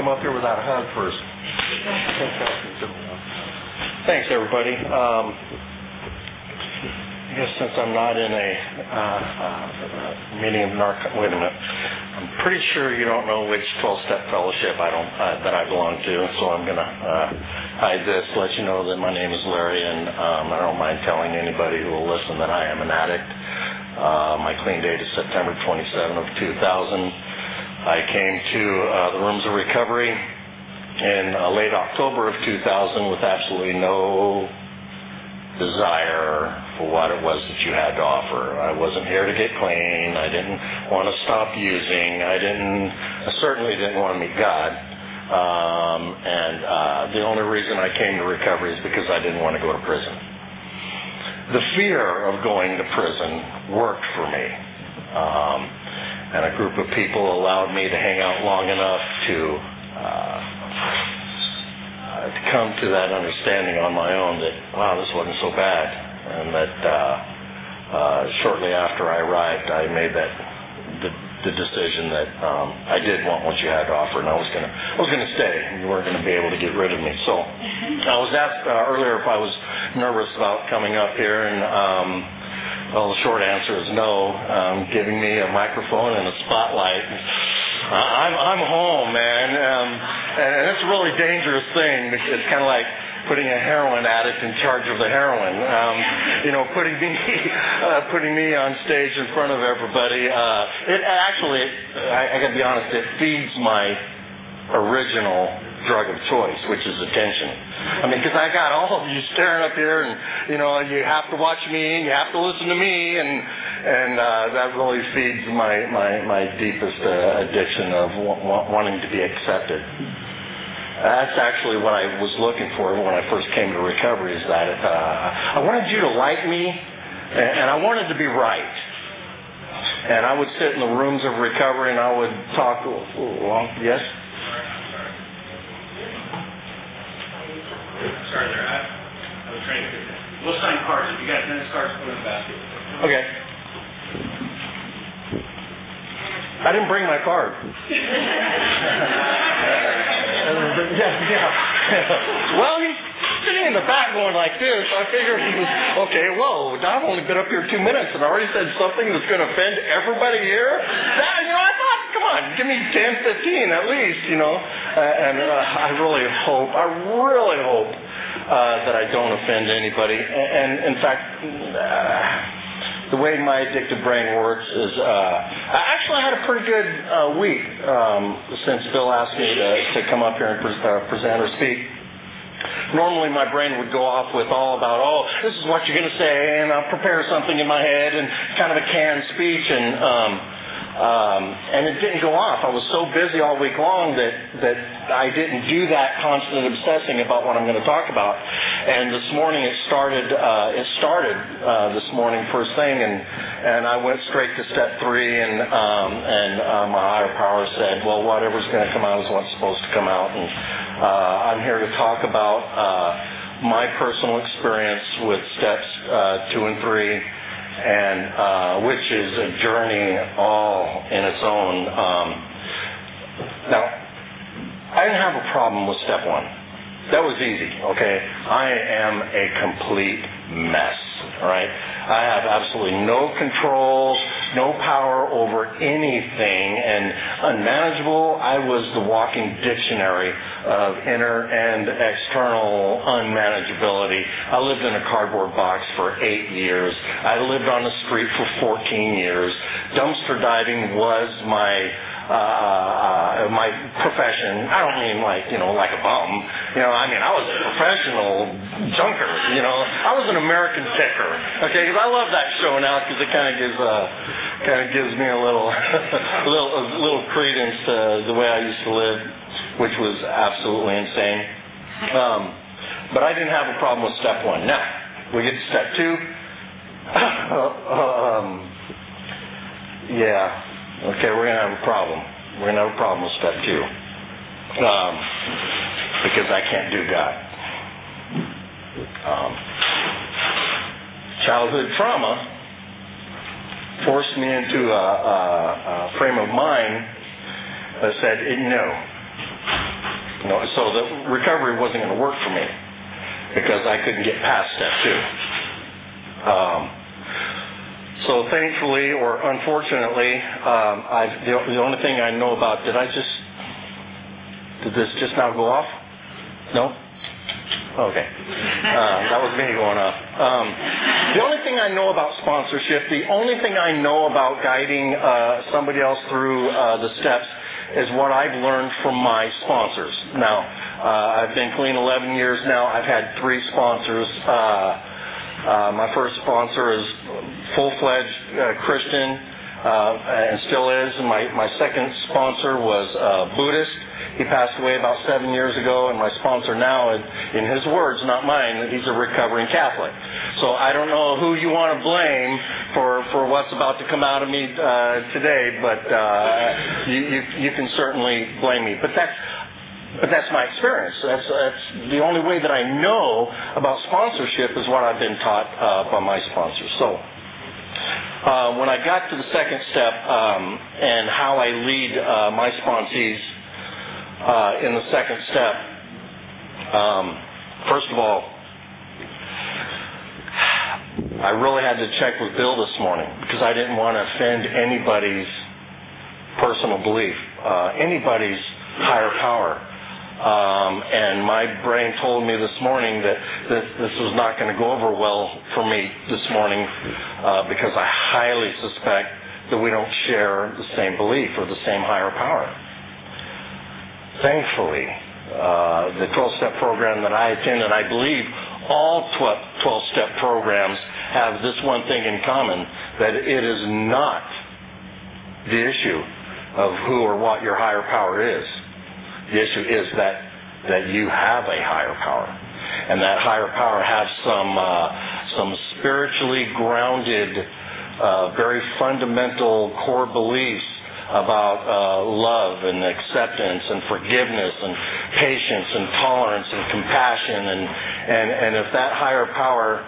come up here without a hug first. Thanks, everybody. I guess since I'm not in a meeting of wait a minute. I'm pretty sure you don't know which 12-step fellowship that I belong to, so I'm going to hide this, let you know that my name is Larry, and I don't mind telling anybody who will listen that I am an addict. My clean date is September 27 of 2000. I came to the rooms of recovery in late October of 2000 with absolutely no desire for what it was that you had to offer. I wasn't here to get clean. I didn't want to stop using. I certainly didn't want to meet God. And the only reason I came to recovery is because I didn't want to go to prison. The fear of going to prison worked for me. And a group of people allowed me to hang out long enough to come to that understanding on my own that, wow, this wasn't so bad. And that shortly after I arrived, I made the decision that I did want what you had to offer, and I was going to stay. You weren't going to be able to get rid of me. So I was asked earlier if I was nervous about coming up here, and well, the short answer is no. Giving me a microphone and a spotlight, I'm home, man, and it's a really dangerous thing. It's kind of like putting a heroin addict in charge of the heroin. Putting me on stage in front of everybody. I got to be honest, it feeds my original drug of choice, which is attention. I mean, because I got all of you staring up here, and you have to watch me, and you have to listen to me, and that really feeds my deepest addiction of wanting to be accepted. That's actually what I was looking for when I first came to recovery, is that I wanted you to like me, and I wanted to be right. And I would sit in the rooms of recovery, and I would talk, yes? Sorry there, I was trying to... We'll sign cards. If you got tennis cards, put them in the basket. Okay. I didn't bring my card. Well, he's sitting in the back going like this. I figured he was, okay, whoa, I've only been up here 2 minutes and already said something that's going to offend everybody here. I thought, come on, give me 10, 15 at least, And I really hope that I don't offend anybody. And in fact, the way my addicted brain works is, I actually had a pretty good week since Bill asked me to come up here and present or speak. Normally my brain would go off with all about, this is what you're going to say, and I'll prepare something in my head, and kind of a canned speech, and it didn't go off. I was so busy all week long that I didn't do that constant obsessing about what I'm going to talk about. And this morning it started this morning first thing, and I went straight to step 3, and my higher power said, well, whatever's going to come out is what's supposed to come out. And I'm here to talk about my personal experience with steps 2 and 3. And which is a journey all in its own. Now, I didn't have a problem with step 1. That was easy, okay? I am a complete mess, all right? I have absolutely no control, no power over anything, and unmanageable. I was the walking dictionary of inner and external unmanageability. I lived in a cardboard box for 8 years. I lived on the street for 14 years. Dumpster diving was my profession. I don't mean like a bum. I was a professional junker. I was an American picker. Okay, because I love that show now because it kind of gives me a little credence to the way I used to live, which was absolutely insane. But I didn't have a problem with step 1. Now we get to step 2. Yeah. Okay, we're going to have a problem. We're going to have a problem with step 2. Because I can't do God. Childhood trauma forced me into a frame of mind that said, no, So the recovery wasn't going to work for me because I couldn't get past step 2. So thankfully, or unfortunately, the only thing I know about, did this just now go off? No? Okay. That was me going off. The only thing I know about sponsorship, the only thing I know about guiding somebody else through the steps is what I've learned from my sponsors. Now, I've been clean 11 years now. I've had 3 sponsors. My first sponsor is full-fledged Christian and still is. And my second sponsor was Buddhist. He passed away about 7 years ago, and my sponsor now, in his words, not mine, he's a recovering Catholic. So I don't know who you want to blame for what's about to come out of me today, but you can certainly blame me. But that's my experience. That's the only way that I know about sponsorship is what I've been taught by my sponsors. So when I got to the second step and how I lead my sponsees in the second step, first of all, I really had to check with Bill this morning because I didn't want to offend anybody's personal belief, anybody's higher power. And my brain told me this morning that this was not going to go over well for me this morning because I highly suspect that we don't share the same belief or the same higher power. Thankfully, the 12-step program that I attend, and I believe all 12-step programs have this one thing in common, that it is not the issue of who or what your higher power is. The issue is that you have a higher power, and that higher power has some spiritually grounded, very fundamental core beliefs about love and acceptance and forgiveness and patience and tolerance and compassion, and if that higher power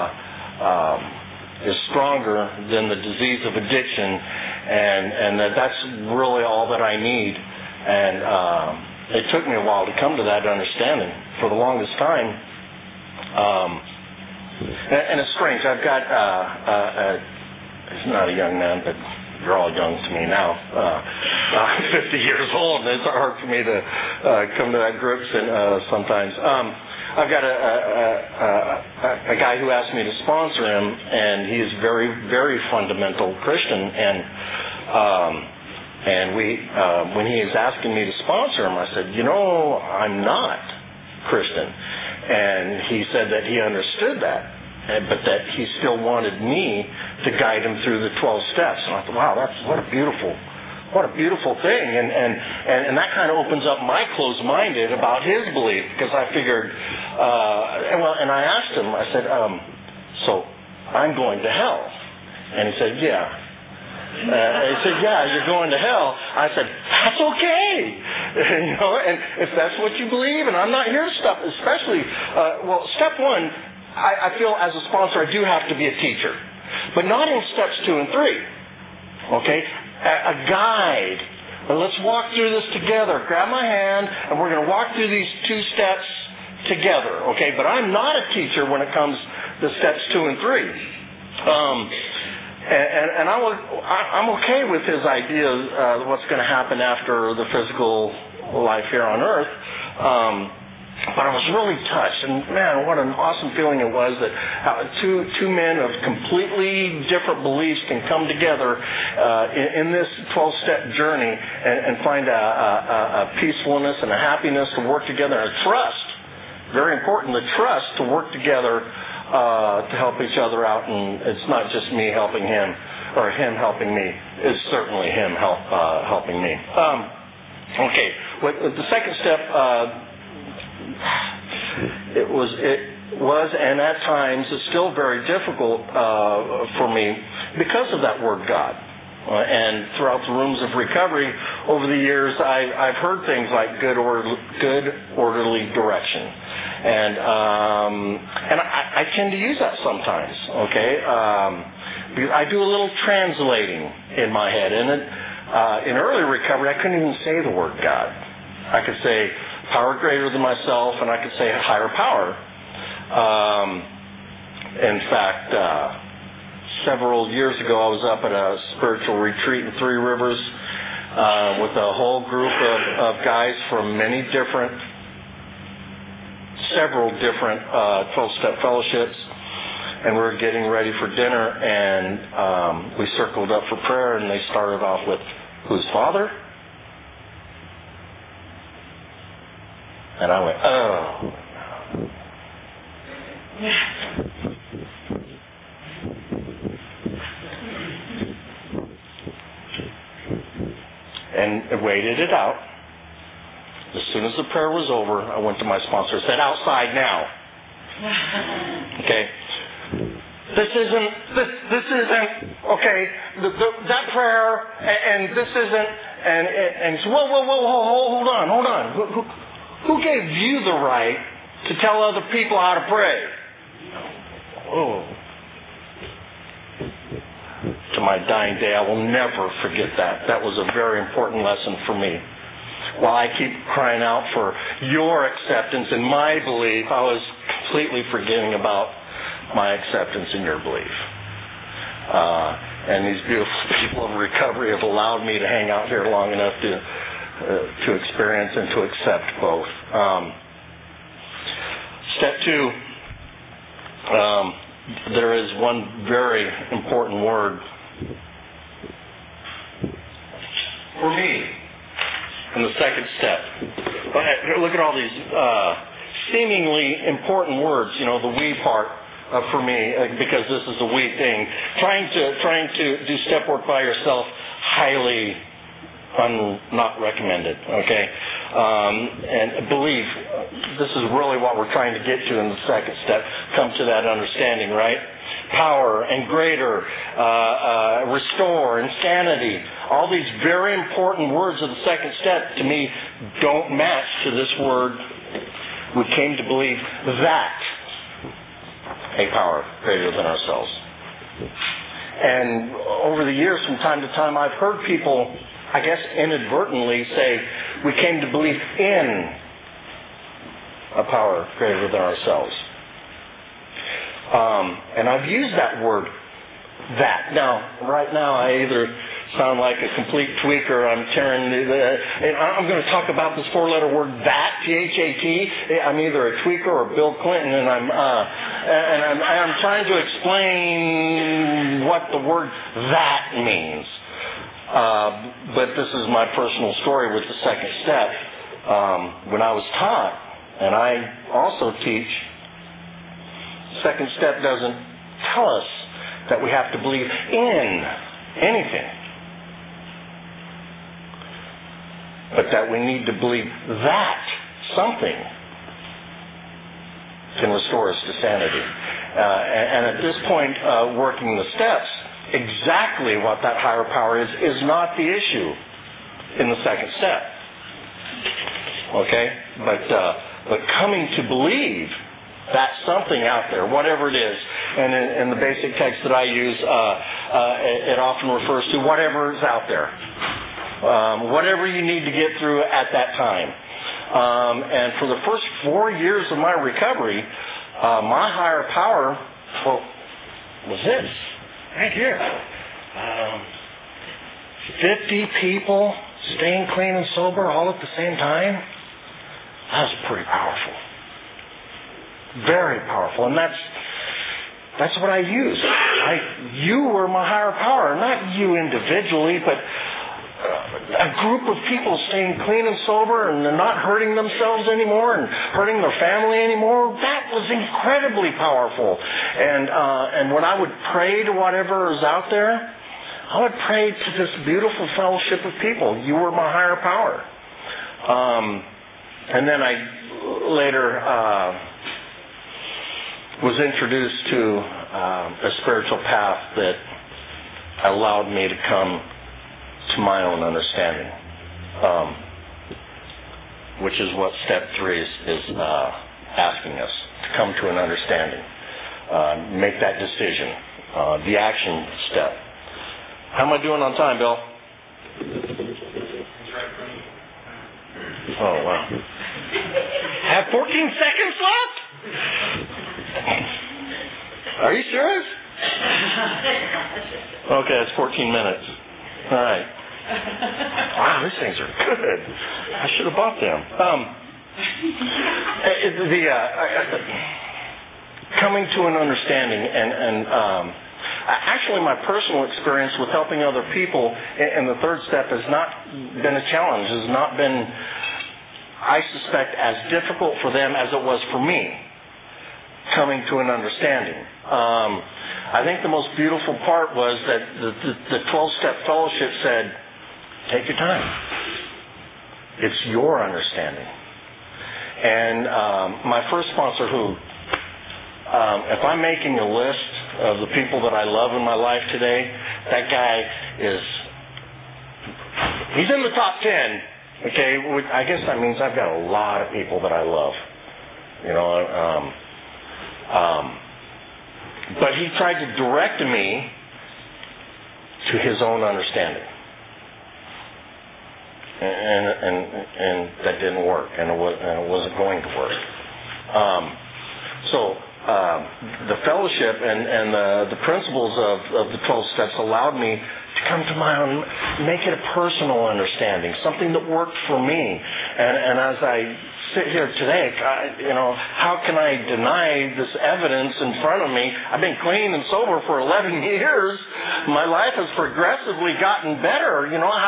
is stronger than the disease of addiction, and that's really all that I need. And it took me a while to come to that understanding. For the longest time, and it's strange. I've got he's not a young man, but you're all young to me now. I'm 50 years old, and it's hard for me to come to that grips sometimes. I've got a guy who asked me to sponsor him, and he is very, very fundamental Christian. And when he was asking me to sponsor him, I said, I'm not Christian. And he said that he understood that, but that he still wanted me to guide him through the 12 steps. And I thought, wow, what a beautiful thing. And that kind of opens up my closed-minded about his belief, because I figured, and I asked him, I said, so I'm going to hell? And he said, yeah. He said, yeah, you're going to hell. I said, that's okay. And if that's what you believe, and I'm not here to stop, especially, step 1, I feel as a sponsor I do have to be a teacher, but not in steps 2 and 3. Okay? A guide. Well, let's walk through this together. Grab my hand, and we're going to walk through these 2 steps together. Okay? But I'm not a teacher when it comes to steps 2 and 3. And I'm okay with his idea of what's going to happen after the physical life here on earth. But I was really touched, and man, what an awesome feeling it was that two men of completely different beliefs can come together in this 12-step journey and find a peacefulness and a happiness to work together, and a trust, very important, the trust to work together to help each other out. And it's not just me helping him or him helping me, it's certainly him helping me. Okay, the second step, it was and at times is still very difficult for me because of that word God. And throughout the rooms of recovery over the years, I've heard things like good orderly direction, and I tend to use that sometimes. Okay, because I do a little translating in my head, and in early recovery, I couldn't even say the word God. I could say power greater than myself, and I could say higher power. In fact, several years ago, I was up at a spiritual retreat in Three Rivers with a whole group of guys from several different 12-step fellowships, and we were getting ready for dinner, and we circled up for prayer, and they started off with, "Who's Father?" And I went, "Oh." And waited it out. As soon as the prayer was over, I went to my sponsor and said, "Outside now." Okay. This isn't, okay, that prayer, and this isn't, and he said, whoa, hold on. Who gave you the right to tell other people how to pray? Oh. To my dying day, I will never forget that. That was a very important lesson for me. While I keep crying out for your acceptance and my belief, I was completely forgetting about my acceptance in your belief. And these beautiful people of recovery have allowed me to hang out here long enough to experience and to accept both. Step 2, there is one very important word for me in the second step. Look at all these seemingly important words, the we part for me, because this is a we thing. Trying to do step work by yourself, highly not recommended, okay? And believe, this is really what we're trying to get to in the second step. Come to that understanding, right? Power and greater, restore, insanity. All these very important words of the second step, to me, don't match to this word. We came to believe that a power greater than ourselves. And over the years, from time to time, I've heard people, I guess inadvertently, say, we came to believe in a power greater than ourselves. And I've used that word, that. Now, right now, I either sound like a complete tweaker. I'm tearing and I'm going to talk about this 4-letter word, that, T-H-A-T. I'm either a tweaker or Bill Clinton, and I'm trying to explain what the word that means. But this is my personal story with the second step. When I was taught, and I also teach, second step doesn't tell us that we have to believe in anything, but that we need to believe that something can restore us to sanity. And at this point, working the steps, exactly what that higher power is not the issue in the second step. Okay? But coming to believe that something out there, whatever it is, and in the basic text that I use, it often refers to whatever is out there. Whatever you need to get through at that time. And for the first 4 years of my recovery, my higher power was this, right here. 50 people staying clean and sober all at the same time. That was pretty powerful. Very powerful. And that's what I used. You were my higher power. Not you individually, but a group of people staying clean and sober and not hurting themselves anymore and hurting their family anymore. That was incredibly powerful. And when I would pray to whatever is out there, I would pray to this beautiful fellowship of people. You were my higher power. And then I later was introduced to a spiritual path that allowed me to come to my own understanding, which is what step 3 is asking us, to come to an understanding, make that decision, the action step. How am I doing on time, Bill? Oh, wow. have 14 seconds left? Are you serious? Okay, it's 14 minutes. All right. Wow, these things are good. I should have bought them. Coming to an understanding and actually my personal experience with helping other people in the third step has not been a challenge, has not been, I suspect, as difficult for them as it was for me, coming to an understanding. I think the most beautiful part was that the 12-step fellowship said, take your time. It's your understanding. And my first sponsor, who, if I'm making a list of the people that I love in my life today, that guy he's in the top 10. Okay, I guess that means I've got a lot of people that I love. But he tried to direct me to his own understanding. And that didn't work, and it wasn't going to work. So the fellowship and the principles of the 12 steps allowed me to come to my own, make it a personal understanding, something that worked for me. And as I sit here today, how can I deny this evidence in front of me? I've been clean and sober for 11 years. My life has progressively gotten better.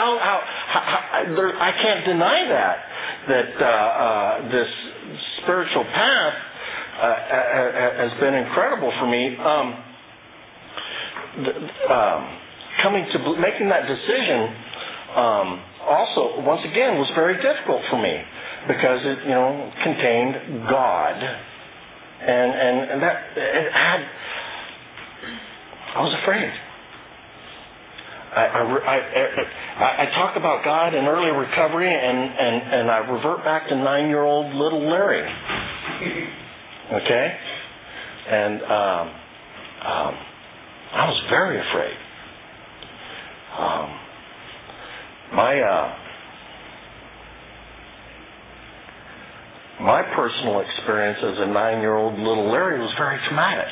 I can't deny that this spiritual path has been incredible for me. Making that decision also, once again, was very difficult for me because it, contained God, and that it had. I was afraid. I talk about God in early recovery, and I revert back to 9-year-old little Larry. Okay, and I was very afraid. My personal experience as a 9-year-old little Larry was very traumatic.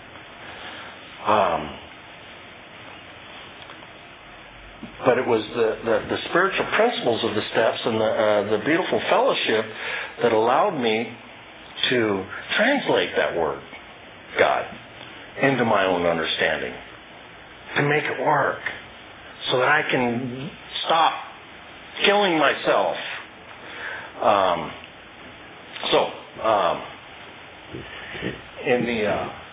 But it was the spiritual principles of the steps and the beautiful fellowship that allowed me to translate that word, God, into my own understanding, to make it work, so that I can stop killing myself. In the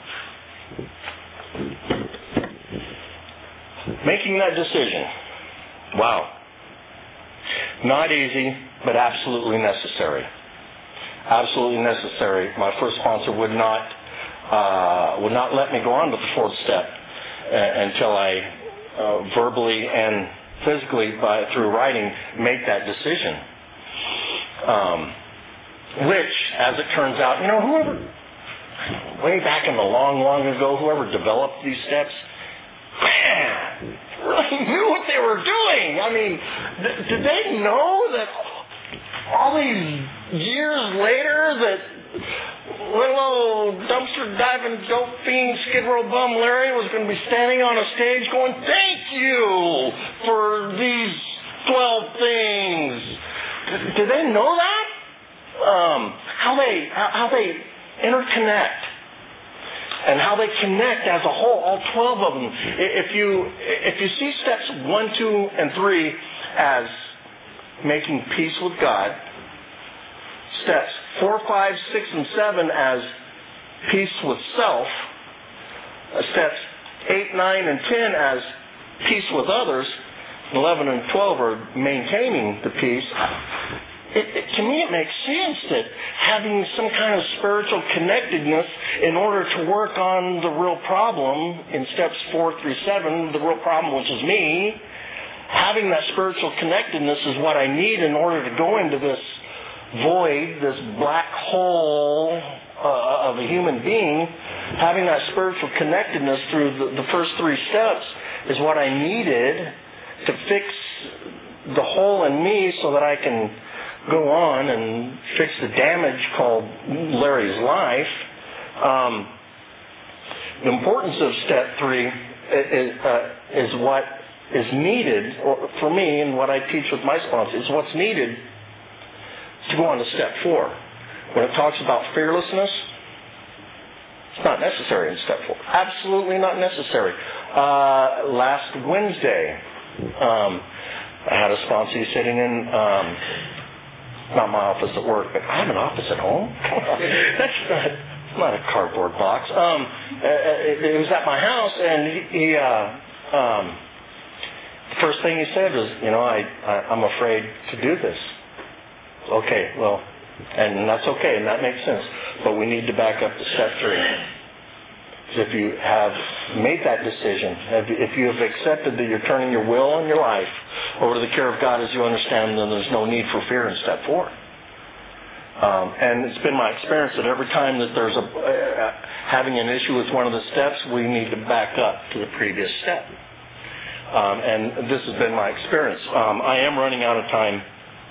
making that decision, wow, not easy, but absolutely necessary. Absolutely necessary. My first sponsor would not let me go on to the fourth step until I verbally and physically, through writing, make that decision. Which, as it turns out, whoever, way back in the long ago, whoever developed these steps, man, really knew what they were doing. I mean, did they know that all these years later that little old dumpster diving dope fiend Skid Row bum Larry was going to be standing on a stage going, thank you for these 12 things? Did they know that? How they interconnect and how they connect as a whole, all 12 of them. If you see steps 1, 2, and 3 as making peace with God, steps 4, 5, 6, and 7 as peace with self, steps 8, 9, and 10 as peace with others, 11 and 12 are maintaining the peace. To me, it makes sense that having some kind of spiritual connectedness in order to work on the real problem in steps 4 through 7, the real problem, which is me, having that spiritual connectedness is what I need in order to go into this void, this black hole of a human being. Having that spiritual connectedness through the first 3 steps is what I needed to fix the hole in me so that I can go on and fix the damage called Larry's life. The importance of step 3 is what is needed for me, and what I teach with my sponsors, is what's needed to go on to step 4. When it talks about fearlessness, it's not necessary in step 4. Absolutely not necessary. Last Wednesday, I had a sponsor sitting in, not my office at work, but I have an office at home? That's not a cardboard box. It was at my house, and he the first thing he said was, I'm afraid to do this. Okay, well, and that's okay, and that makes sense. But we need to back up to step 3. Because if you have made that decision, if you have accepted that you're turning your will and your life over to the care of God as you understand, then there's no need for fear in step 4. And it's been my experience that every time that there's having an issue with one of the steps, we need to back up to the previous step. And this has been my experience. I am running out of time.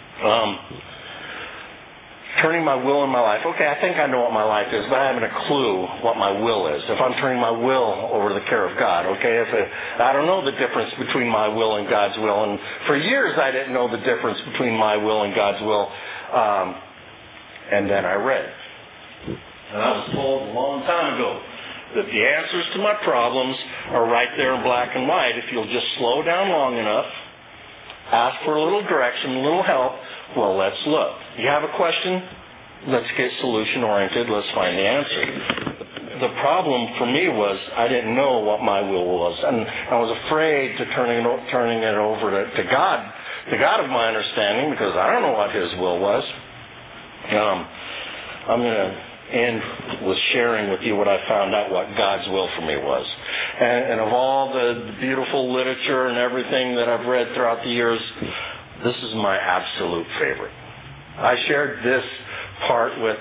Turning my will and my life. Okay, I think I know what my life is, but I haven't a clue what my will is. If I'm turning my will over to the care of God, okay? I don't know the difference between my will and God's will. And for years I didn't know the difference between my will and God's will. And then I read. And I was told a long time ago that the answers to my problems are right there in black and white. If you'll just slow down long enough, ask for a little direction, a little help, well, let's look. You have a question? Let's get solution-oriented. Let's find the answer. The problem for me was I didn't know what my will was. And I was afraid to turning it over to God, the God of my understanding, because I don't know what His will was. I'm going to end with sharing with you what I found out what God's will for me was. And of all the beautiful literature and everything that I've read throughout the years, this is my absolute favorite. I shared this part with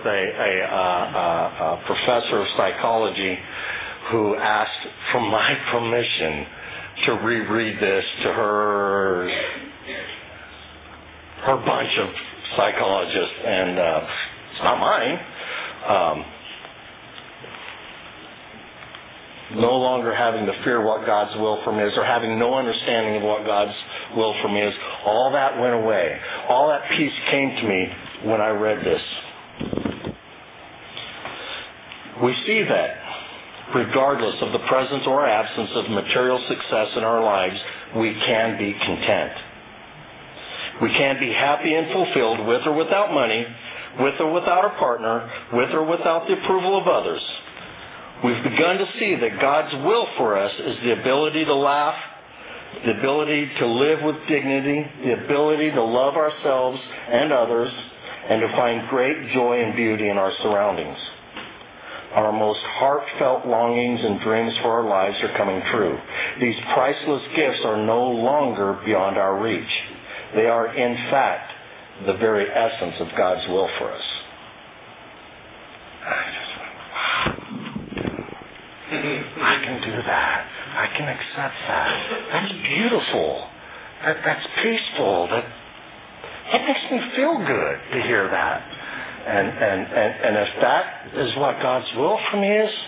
a professor of psychology who asked for my permission to reread this to her bunch of psychologists, and it's not mine. No longer having to fear what God's will for me is, or having no understanding of what God's will for me is, all that went away. All that peace came to me when I read this. We see that regardless of the presence or absence of material success in our lives, we can be content. We can be happy and fulfilled with or without money, with or without a partner, with or without the approval of others. We've begun to see that God's will for us is the ability to laugh, the ability to live with dignity, the ability to love ourselves and others, and to find great joy and beauty in our surroundings. Our most heartfelt longings and dreams for our lives are coming true. These priceless gifts are no longer beyond our reach. They are, in fact, the very essence of God's will for us. I just went, wow. I can do that. I can accept that. That's beautiful. That's peaceful. That makes me feel good to hear that. And if that is what God's will for me is,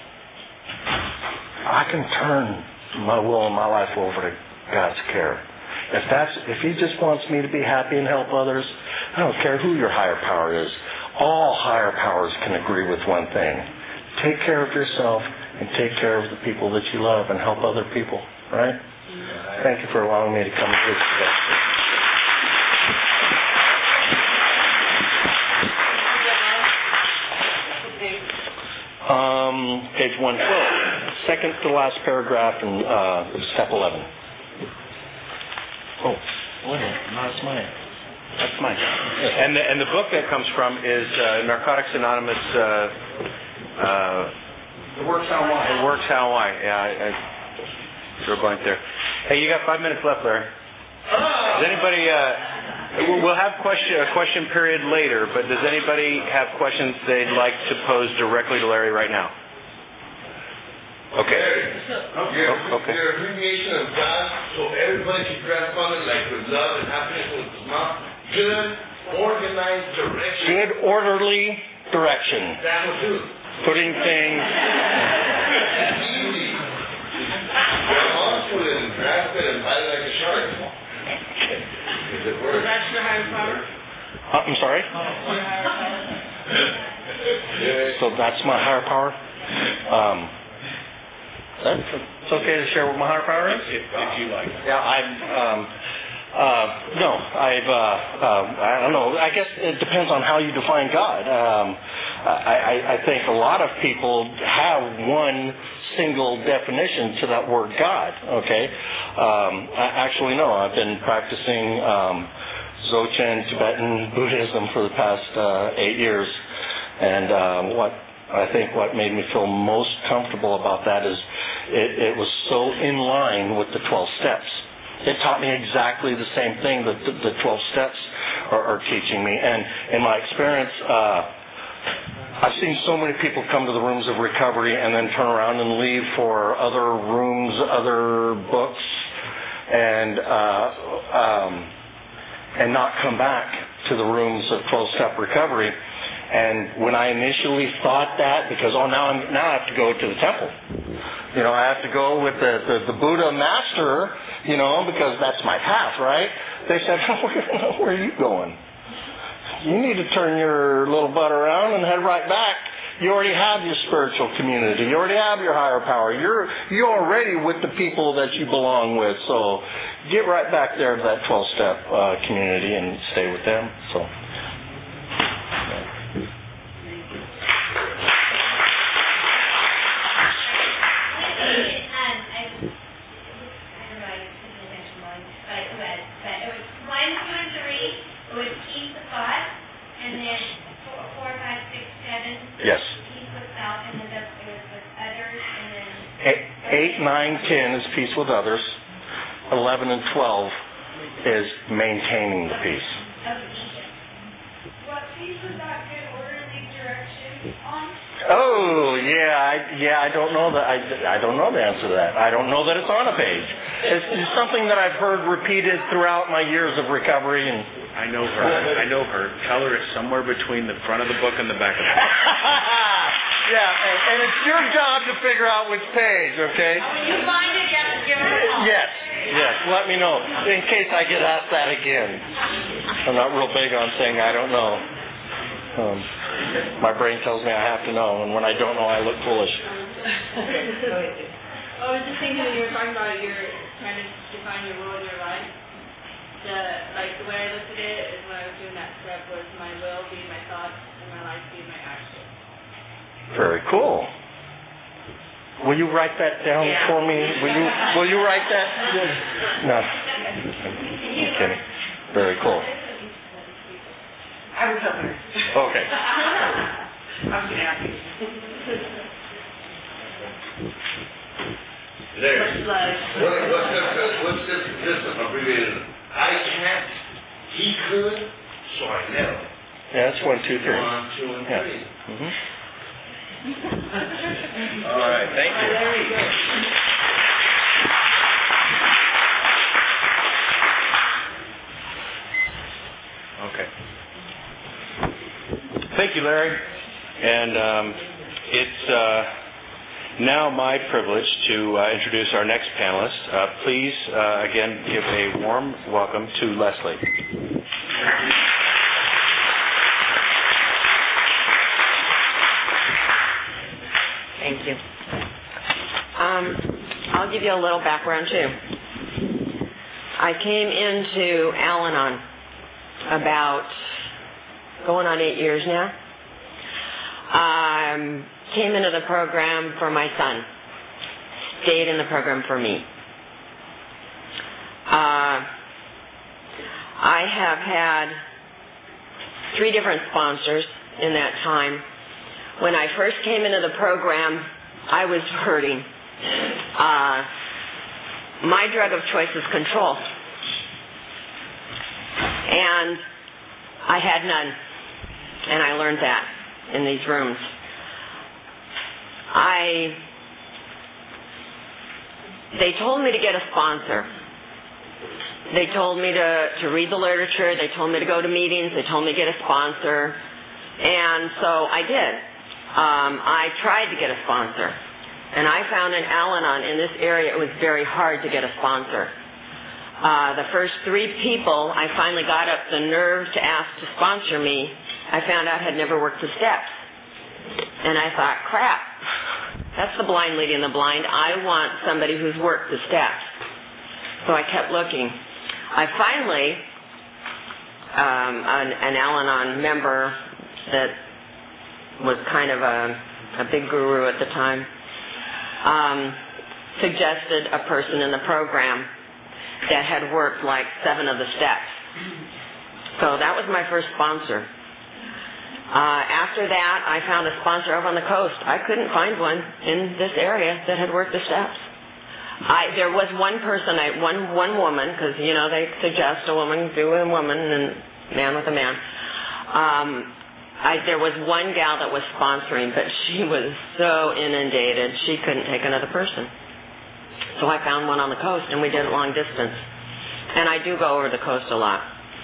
I can turn my will and my life over to God's care. If He just wants me to be happy and help others, I don't care who your higher power is. All higher powers can agree with one thing. Take care of yourself and take care of the people that you love and help other people, right? Thank you for allowing me to come and visit today. Page 112, second to last paragraph in step 11. Oh, wait a minute, no, that's mine. That's mine. And the book that comes from is Narcotics Anonymous. It Works How Why. It Works How Why. Yeah, I drew a blank there. Hey, you got 5 minutes left, Larry. Does anybody? We'll have a question period later, but does anybody have questions they'd like to pose directly to Larry right now? Okay. Okay. You're a creation of God, so everybody should grasp on it like with love and happiness and with mouth. Good organized direction. Good, orderly direction. That will do. Putting things... Easy. You're awful and grasp it and bite it like a shark. Does it work? That's your higher power? I'm sorry? So that's my higher power? It's okay to share what my higher power is? If you like. Yeah, I don't know. I guess it depends on how you define God. I think a lot of people have one single definition to that word God, okay? Actually, no. I've been practicing Dzogchen Tibetan Buddhism for the past 8 years. And what made me feel most comfortable about that is it was so in line with the 12 steps. It taught me exactly the same thing that the 12 steps are teaching me. And in my experience, I've seen so many people come to the rooms of recovery and then turn around and leave for other rooms, other books, and not come back to the rooms of 12-step recovery. And when I initially thought that, because now I have to go to the temple. I have to go with the Buddha master, because that's my path, right? They said, where are you going? You need to turn your little butt around and head right back. You already have your spiritual community. You already have your higher power. You're already with the people that you belong with. So get right back there to that 12-step community and stay with them. So. Yes. 8, 9, 10 is peace with others. 11 and 12 is maintaining the peace. What peace would that good orderly direction on? Oh, yeah. I don't know that. I don't know the answer to that. I don't know that it's on a page. It's something that I've heard repeated throughout my years of recovery. And I know her. Tell her it's somewhere between the front of the book and the back of the book. Yeah, and it's your job to figure out which page, okay? When you find it, you have to give it a call. Yes. Let me know in case I get asked that again. I'm not real big on saying I don't know. My brain tells me I have to know, and when I don't know, I look foolish. I was just thinking when you were talking about you're trying to define your will in your life. The way I looked at it is when I was doing that step was my will be my thoughts and my life be my actions. Very cool. Will you write that down for me? Will you write that? No. Okay. Very cool. I was hoping. Okay. I was going to ask you. There. What's this abbreviated? I can't, he could, so I never. Yeah, that's 1, 2, 3. 1, 2, and 3. Yeah. Mm-hmm. All right, thank you. There we go. Okay. Thank you, Larry. And it's now my privilege to introduce our next panelist. Please, again, give a warm welcome to Leslie. Thank you. I'll give you a little background, too. I came into Al-Anon about going on 8 years now. Came into the program for my son. Stayed in the program for me. I have had 3 different sponsors in that time. When I first came into the program, I was hurting. My drug of choice is control. And I had none. And I learned that in these rooms. They told me to get a sponsor. They told me to read the literature. They told me to go to meetings. They told me to get a sponsor. And so I did. I tried to get a sponsor. And I found in Al-Anon in this area it was very hard to get a sponsor. The first 3 people I finally got up the nerve to ask to sponsor me, I found out had never worked the steps. And I thought, crap, that's the blind leading the blind. I want somebody who's worked the steps. So I kept looking. I finally, an Al-Anon member that was kind of a big guru at the time, suggested a person in the program that had worked like 7 of the steps. So that was my first sponsor. After that, I found a sponsor over on the coast. I couldn't find one in this area that had worked the steps. There was one person, one woman, because, they suggest a woman do a woman and man with a man. There was one gal that was sponsoring, but she was so inundated, she couldn't take another person. So I found one on the coast, and we did it long distance. And I do go over the coast a lot.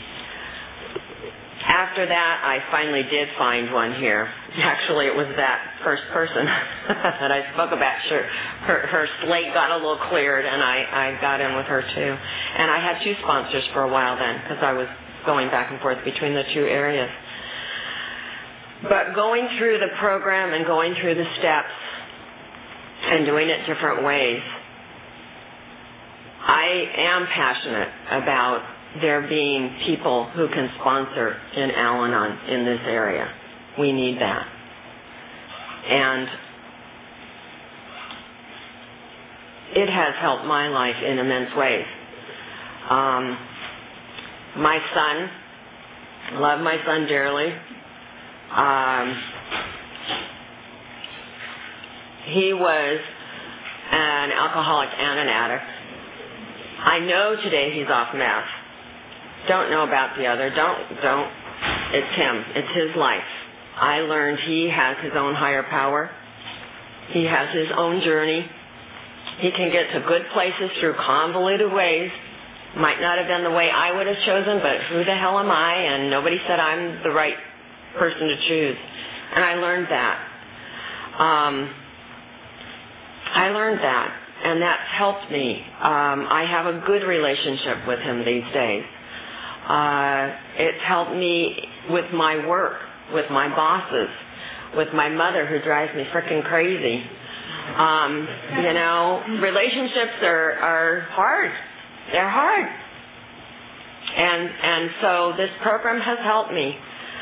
After that, I finally did find one here. Actually, it was that first person that I spoke about. Her slate got a little cleared, and I got in with her too. And I had 2 sponsors for a while then, because I was going back and forth between the 2 areas. But going through the program and going through the steps and doing it different ways, I am passionate about there being people who can sponsor in Al-Anon in this area. We need that. And it has helped my life in immense ways. My son, love my son dearly. He was an alcoholic and an addict. I know today he's off meth. Don't know about the other. Don't. It's him. It's his life. I learned he has his own higher power. He has his own journey. He can get to good places through convoluted ways. Might not have been the way I would have chosen, but who the hell am I? And nobody said I'm the right person to choose. And I learned that. And that's helped me. I have a good relationship with him these days. It's helped me with my work, with my bosses, with my mother who drives me frickin' crazy. Relationships are hard. They're hard. And so this program has helped me.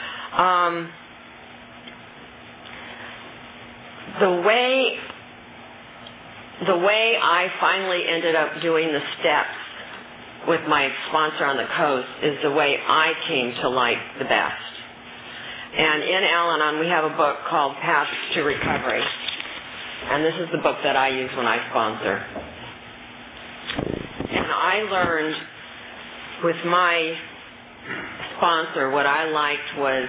The way I finally ended up doing the steps with my sponsor on the coast is the way I came to like the best. And in Al-Anon, we have a book called Paths to Recovery. And this is the book that I use when I sponsor. And I learned with my sponsor, what I liked was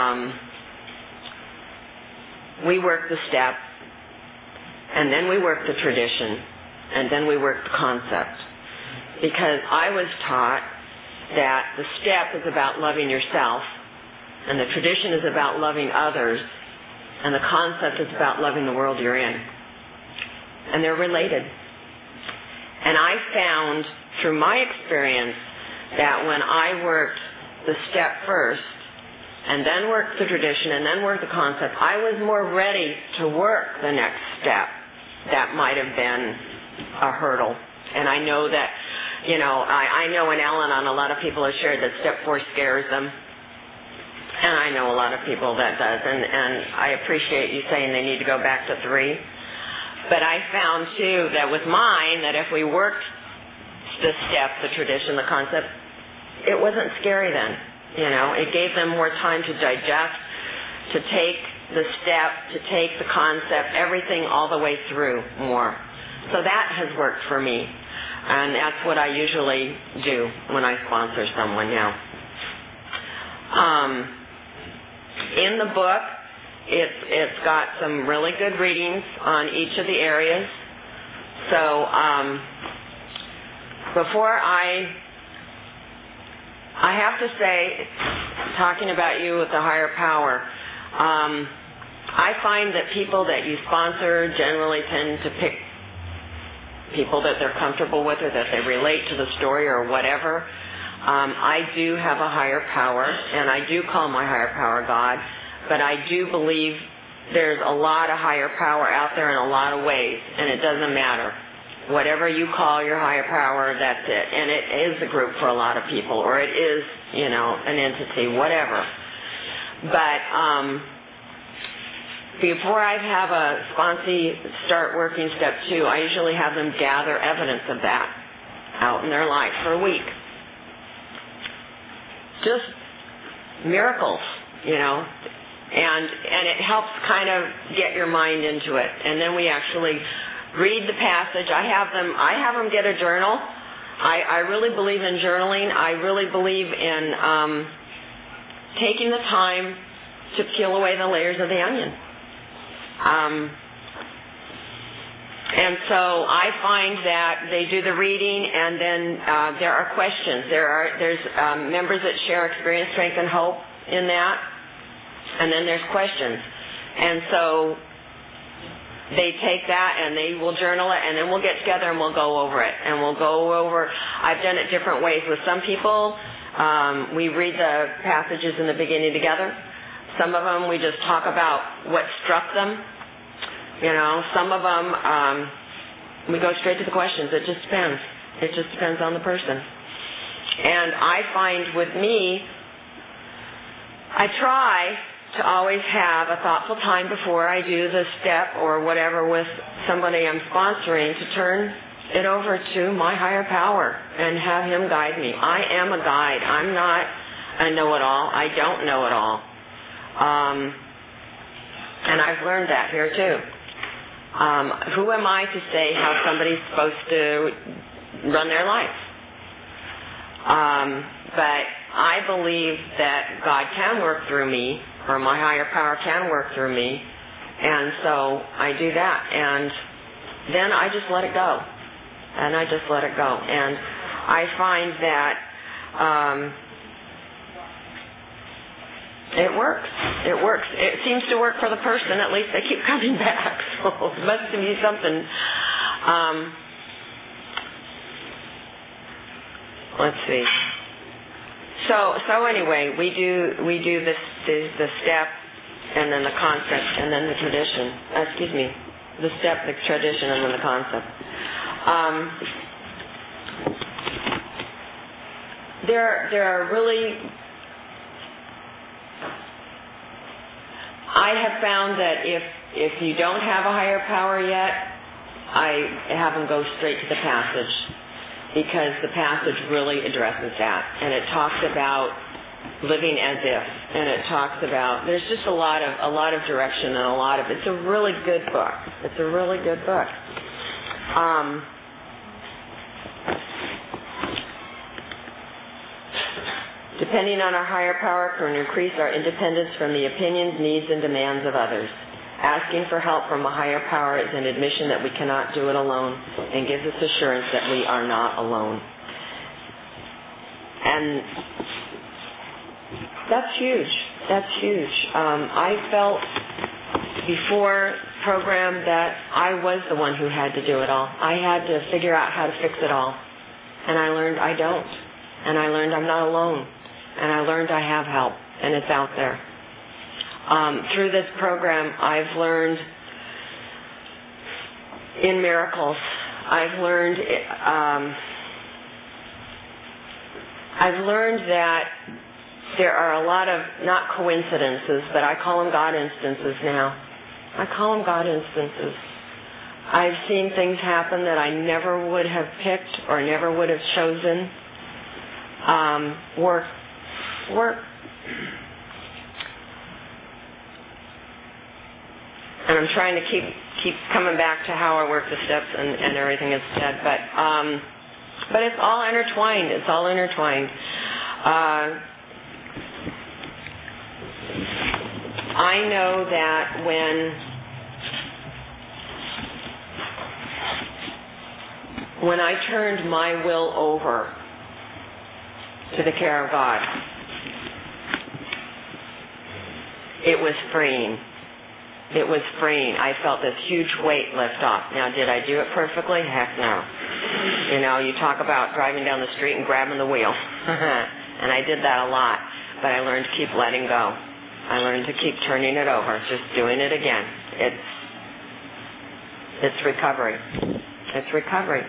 we worked the step, and then we worked the tradition, and then we worked the concept. Because I was taught that the step is about loving yourself, and the tradition is about loving others, and the concept is about loving the world you're in. And they're related. And I found through my experience that when I worked the step first, and then worked the tradition, and then worked the concept, I was more ready to work the next step. That might have been a hurdle. And I know that, I know in Al-Anon a lot of people have shared that step 4 scares them. And I know a lot of people that does. And I appreciate you saying they need to go back to 3. But I found, too, that with mine, that if we worked the step, the tradition, the concept, it wasn't scary then. It gave them more time to digest, to take the step, to take the concept, everything all the way through more. So that has worked for me. And that's what I usually do when I sponsor someone now. In the book, it's got some really good readings on each of the areas. So before I have to say, talking about you with the higher power, I find that people that you sponsor generally tend to pick people that they're comfortable with or that they relate to the story or whatever. I do have a higher power, and I do call my higher power God, but I do believe there's a lot of higher power out there in a lot of ways, and it doesn't matter. Whatever you call your higher power, that's it. And it is a group for a lot of people, or it is, an entity, whatever. But before I have a sponsee start working step 2, I usually have them gather evidence of that out in their life for a week. Just miracles, and it helps kind of get your mind into it. And then we actually read the passage. I have them get a journal. I really believe in journaling. I really believe in taking the time to peel away the layers of the onion. And so I find that they do the reading, and then there are questions. There's members that share experience, strength, and hope in that, and then there's questions. And so they take that and they will journal it, and then we'll get together and we'll go over it. And we'll go over, I've done it different ways. With some people, we read the passages in the beginning together. Some of them we just talk about what struck them. Some of them we go straight to the questions. It just depends. It just depends on the person. And I find with me, I try to always have a thoughtful time before I do the step or whatever with somebody I'm sponsoring to turn it over to my higher power and have him guide me. I am a guide. I'm not a know-it-all. I don't know it all. And I've learned that here too. Who am I to say how somebody's supposed to run their life? But I believe that God can work through me, or my higher power can work through me, and so I do that. And then I just let it go. And I just let it go. And I find that it works. It works. It seems to work for the person. At least they keep coming back. So it must be something. Let's see. So anyway, we do the step, and then the concept, and then the tradition. The step, the tradition, and then the concept. There are really. I have found that if you don't have a higher power yet, I have them go straight to the passage, because the passage really addresses that, and it talks about living as if, and it talks about, there's just a lot of direction and it's a really good book. It's a really good book. Depending on our higher power can increase our independence from the opinions, needs, and demands of others. Asking for help from a higher power is an admission that we cannot do it alone, and gives us assurance that we are not alone. And that's huge. That's huge. I felt before program that I was the one who had to do it all. I had to figure out how to fix it all. And I learned I don't. And I learned I'm not alone. And I learned I have help, and it's out there. Through this program, I've learned in miracles. I've learned that there are a lot of, not coincidences, but I call them God instances now. I call them God instances. I've seen things happen that I never would have picked or never would have chosen. Work. And I'm trying to keep coming back to how I work the steps and everything is said, but it's all intertwined. It's all intertwined. I know that when I turned my will over to the care of God, it was freeing. It was freeing. I felt this huge weight lift off. Now, did I do it perfectly? Heck no. You know, you talk about driving down the street and grabbing the wheel. And I did that a lot. But I learned to keep letting go. I learned to keep turning it over, just doing it again. It's recovery. It's recovery.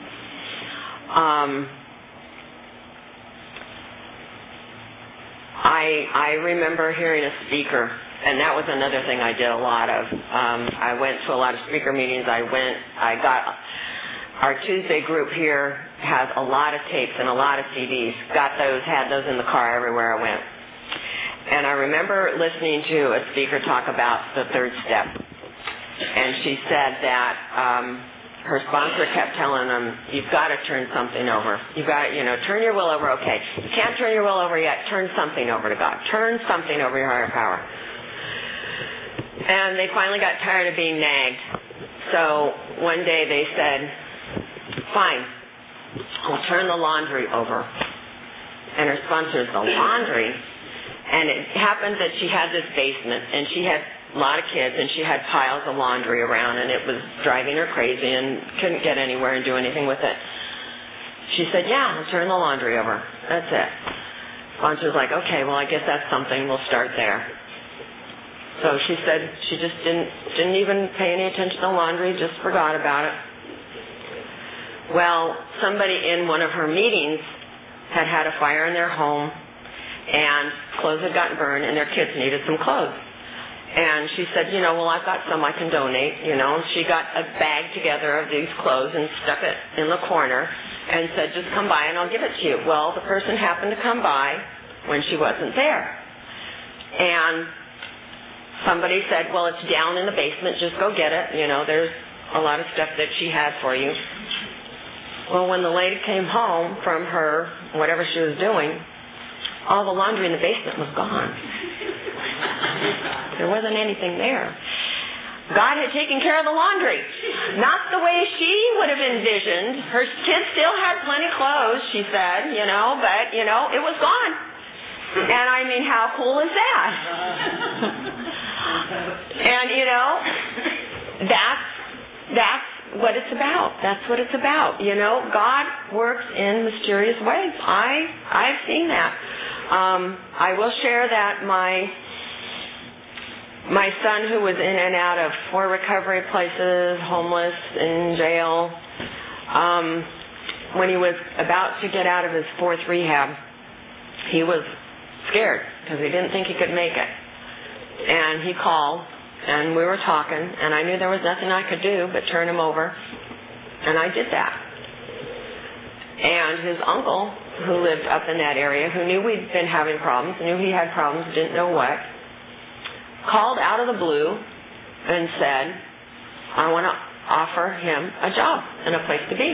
I remember hearing a speaker, and that was another thing I did a lot of. I went to a lot of speaker meetings. Our Tuesday group here has a lot of tapes and a lot of CDs. Had those in the car everywhere I went. And I remember listening to a speaker talk about the third step. And she said that her sponsor kept telling them, you've got to turn something over. You've got to, turn your will over. Okay, you can't turn your will over yet. Turn something over to God. Turn something over your higher power. And they finally got tired of being nagged. So one day they said, fine, I'll turn the laundry over. And her sponsor is the laundry. And it happened that she had this basement, and she had a lot of kids, and she had piles of laundry around, and it was driving her crazy and couldn't get anywhere and do anything with it. She said, yeah, I'll turn the laundry over. That's it. Sponsor's like, okay, well, I guess that's something. We'll start there. So she said she just didn't even pay any attention to the laundry, just forgot about it. Well, somebody in one of her meetings had a fire in their home, and clothes had gotten burned, and their kids needed some clothes. And she said, well, I've got some I can donate, She got a bag together of these clothes and stuck it in the corner and said, just come by and I'll give it to you. Well, the person happened to come by when she wasn't there. And somebody said, well, it's down in the basement, just go get it. There's a lot of stuff that she had for you. Well, when the lady came home from her, whatever she was doing, all the laundry in the basement was gone. There wasn't anything there. God had taken care of the laundry. Not the way she would have envisioned. Her kids still had plenty of clothes, she said, but, it was gone. And I mean, how cool is that? And, that's what it's about. That's what it's about. God works in mysterious ways. I've seen that. I will share that my son, who was in and out of 4 recovery places, homeless, in jail, when he was about to get out of his 4th rehab, he was scared because he didn't think he could make it. And he called, and we were talking, and I knew there was nothing I could do but turn him over, and I did that. And his uncle, who lived up in that area, who knew we'd been having problems, knew he had problems, didn't know what, called out of the blue and said, I want to offer him a job and a place to be.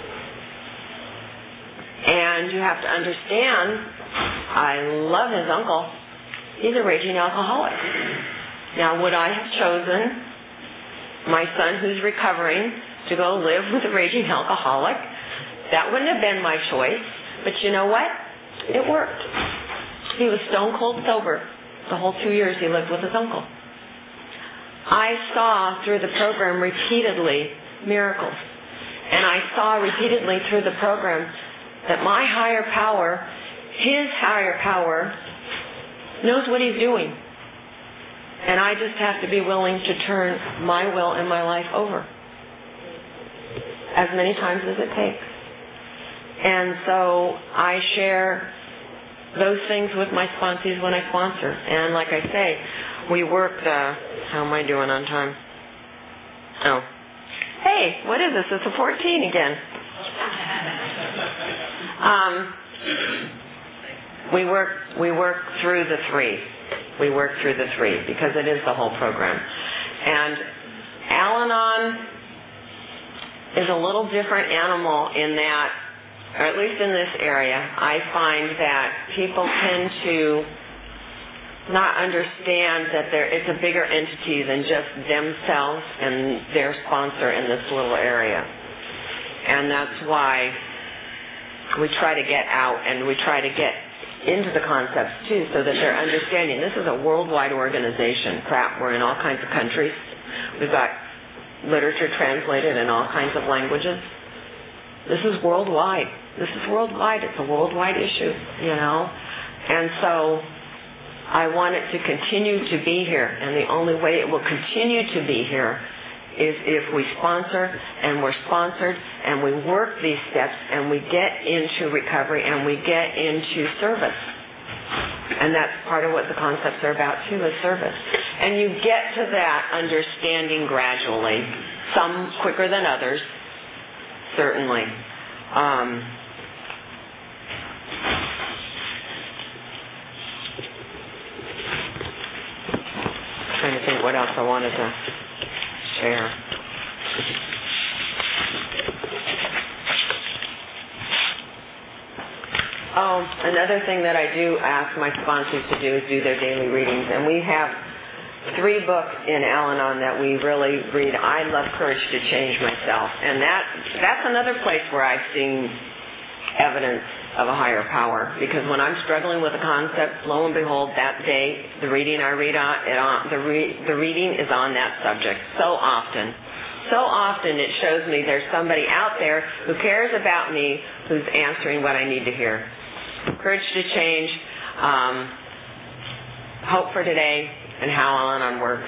And you have to understand, I love his uncle. He's a raging alcoholic. Now, would I have chosen my son who's recovering to go live with a raging alcoholic? That wouldn't have been my choice. But you know what? It worked. He was stone cold sober the whole 2 years he lived with his uncle. I saw through the program repeatedly miracles. And I saw repeatedly through the program that my higher power, his higher power, knows what he's doing. And I just have to be willing to turn my will and my life over as many times as it takes. And so I share those things with my sponsees when I sponsor. And like I say, we work how am I doing on time? Oh. Hey, what is this? It's a 14 again. We work through the 3. We work through the 3 because it is the whole program. And Al-Anon is a little different animal in that, or at least in this area, I find that people tend to not understand that it's a bigger entity than just themselves and their sponsor in this little area. And that's why we try to get out and we try to get into the concepts too, so that they're understanding this is a worldwide organization. Crap, we're in all kinds of countries. We've got literature translated in all kinds of languages. This is worldwide. This is worldwide. It's a worldwide issue, you know. And so I want it to continue to be here. And the only way it will continue to be here is if we sponsor and we're sponsored and we work these steps and we get into recovery and we get into service. And that's part of what the concepts are about too, is service. And you get to that understanding gradually, some quicker than others, certainly. Trying to think what else I wanted to share. Oh, another thing that I do ask my sponsors to do is do their daily readings. And we have 3 books in Al-Anon that we really read. I love Courage to Change myself. And that's another place where I've seen evidence of a higher power. Because when I'm struggling with a concept, lo and behold, that day, the reading I read on, the reading is on that subject so often. So often it shows me there's somebody out there who cares about me, who's answering what I need to hear. Courage to Change, Hope for Today, and How Al-Anon Works.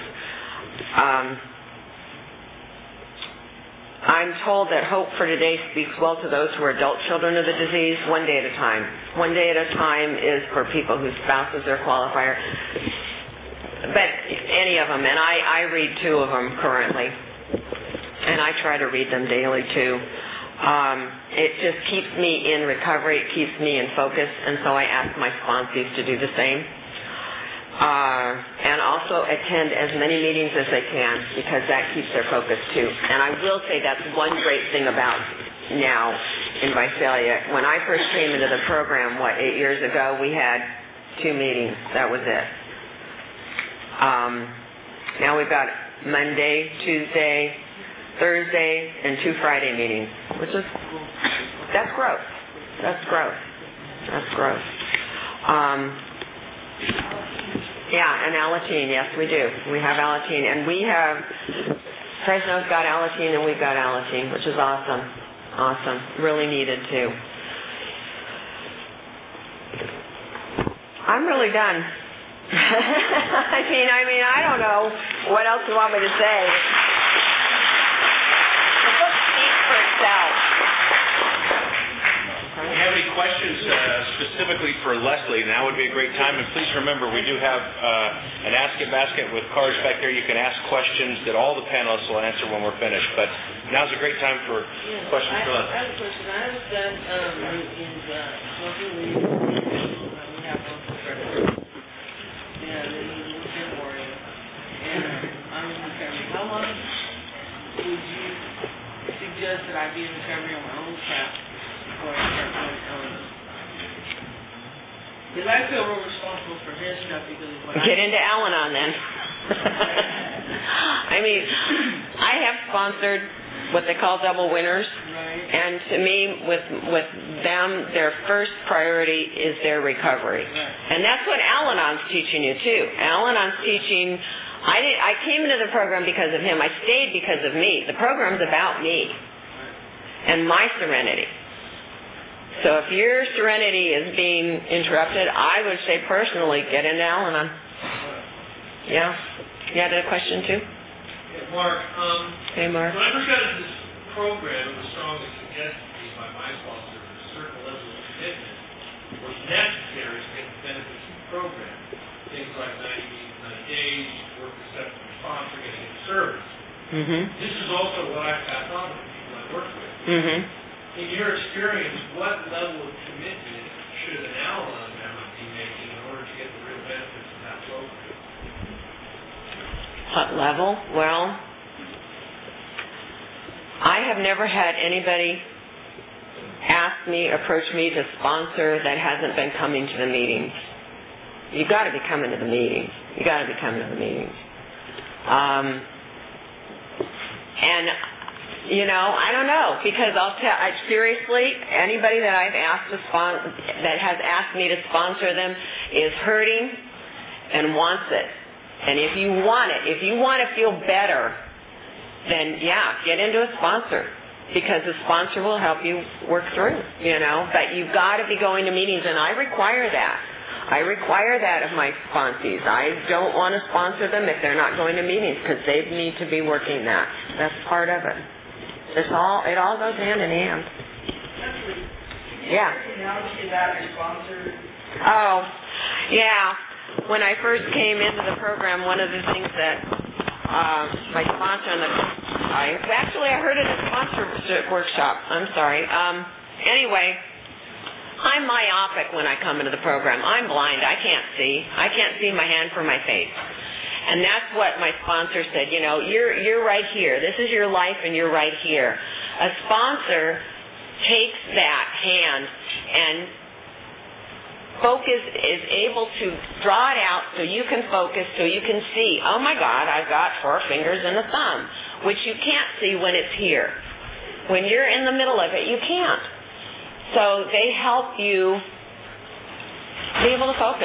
I'm told that Hope for Today speaks well to those who are adult children of the disease, one day at a time. One day at a time is for people whose spouses are qualifier. But any of them, and I read 2 of them currently. And I try to read them daily too. It just keeps me in recovery. It keeps me in focus. And so I ask my sponsees to do the same. And also attend as many meetings as they can, because that keeps their focus too. And I will say that's one great thing about now in Visalia. When I first came into the program, 8 years ago, we had 2 meetings. That was it. Now we've got Monday, Tuesday, Thursday, and 2 Friday meetings, that's growth. That's growth. That's growth. Yeah, and Alateen, yes, we do. We have Alateen, and we have, Fresno's got Alateen, and we've got Alateen, which is awesome. Awesome. Really needed too. I'm really done. I mean, I don't know what else you want me to say. The book speaks for itself. If you have any questions specifically for Leslie, now would be a great time. And please remember, we do have an Ask It basket with cards back there. You can ask questions that all the panelists will answer when we're finished. But now's a great time for questions for Leslie. I have a question. I was done in smoking weed. We have one for breakfast. Yeah, then you moved in Oregon. And I'm in recovery. How long would you suggest that I be in recovery on my own track before I start going on? Because I feel real responsible for his stuff because Get into Al-Anon then. I mean, I have sponsored what they call double winners. Right. And to me, with them, their first priority is their recovery. Right. And that's what Al-Anon's teaching you too. Al-Anon's teaching, I came into the program because of him. I stayed because of me. The program's about me and my serenity. So if your serenity is being interrupted, I would say personally, get into Al-Anon. Yeah. You had a question too? Yeah, Mark. Hey, Mark. When I first got into this program, it was strongly suggested to me by my sponsor that a certain level of commitment was necessary to get the benefits of the program. Things like 90 days, work acceptance sponsor, getting into service. Mm-hmm. This is also what I pass on to the people I work with. Mm-hmm. In your experience, what level of commitment should an Al-Anon member be making in order to get the real benefits of that program? What level? Well, I have never had anybody approach me to sponsor that hasn't been coming to the meetings. You got to be coming to the meetings. You got to be coming to the meetings. And I don't know, because seriously, anybody that I've asked that has asked me to sponsor them is hurting and wants it. And if you want to feel better, then get into a sponsor, because the sponsor will help you work through, But you've got to be going to meetings, and I require that. I require that of my sponsees. I don't want to sponsor them if they're not going to meetings, because they need to be working that. That's part of it. It all goes hand in hand. Yeah. Oh, yeah. When I first came into the program, one of the things that my sponsor I heard it at a sponsor workshop. I'm sorry. Anyway, I'm myopic when I come into the program. I'm blind. I can't see. I can't see my hand from my face. And that's what my sponsor said. You're right here. This is your life, and you're right here. A sponsor takes that hand and is able to draw it out so you can focus, so you can see, oh my God, I've got 4 fingers and a thumb, which you can't see when it's here. When you're in the middle of it, you can't. So they help you be able to focus.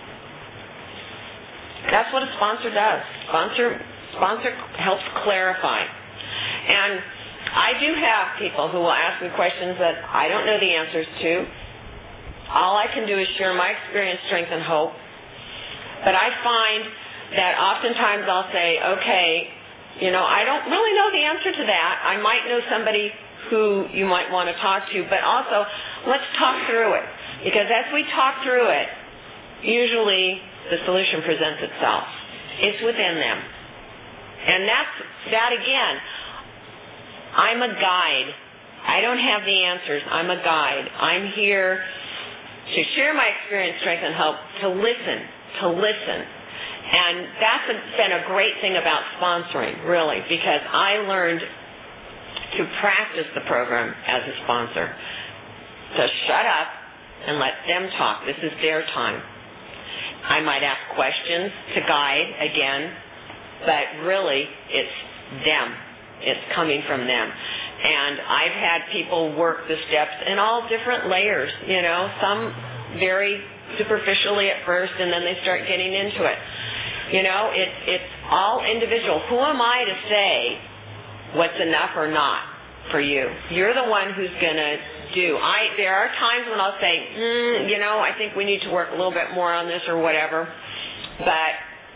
That's what a sponsor does. Sponsor helps clarify. And I do have people who will ask me questions that I don't know the answers to. All I can do is share my experience, strength, and hope. But I find that oftentimes I'll say, okay, I don't really know the answer to that. I might know somebody who you might want to talk to, but also let's talk through it. Because as we talk through it, usually the solution presents itself. It's within them. And that again, I'm a guide. I don't have the answers. I'm a guide. I'm here to share my experience, strength, and hope, to listen. And that's been a great thing about sponsoring, really, because I learned to practice the program as a sponsor, to shut up and let them talk. This is their time. I might ask questions to guide again, but really it's them. It's coming from them. And I've had people work the steps in all different layers, some very superficially at first, and then they start getting into it. It's all individual. Who am I to say what's enough or not for you? You're the one who's going to do. There are times when I'll say, I think we need to work a little bit more on this or whatever. But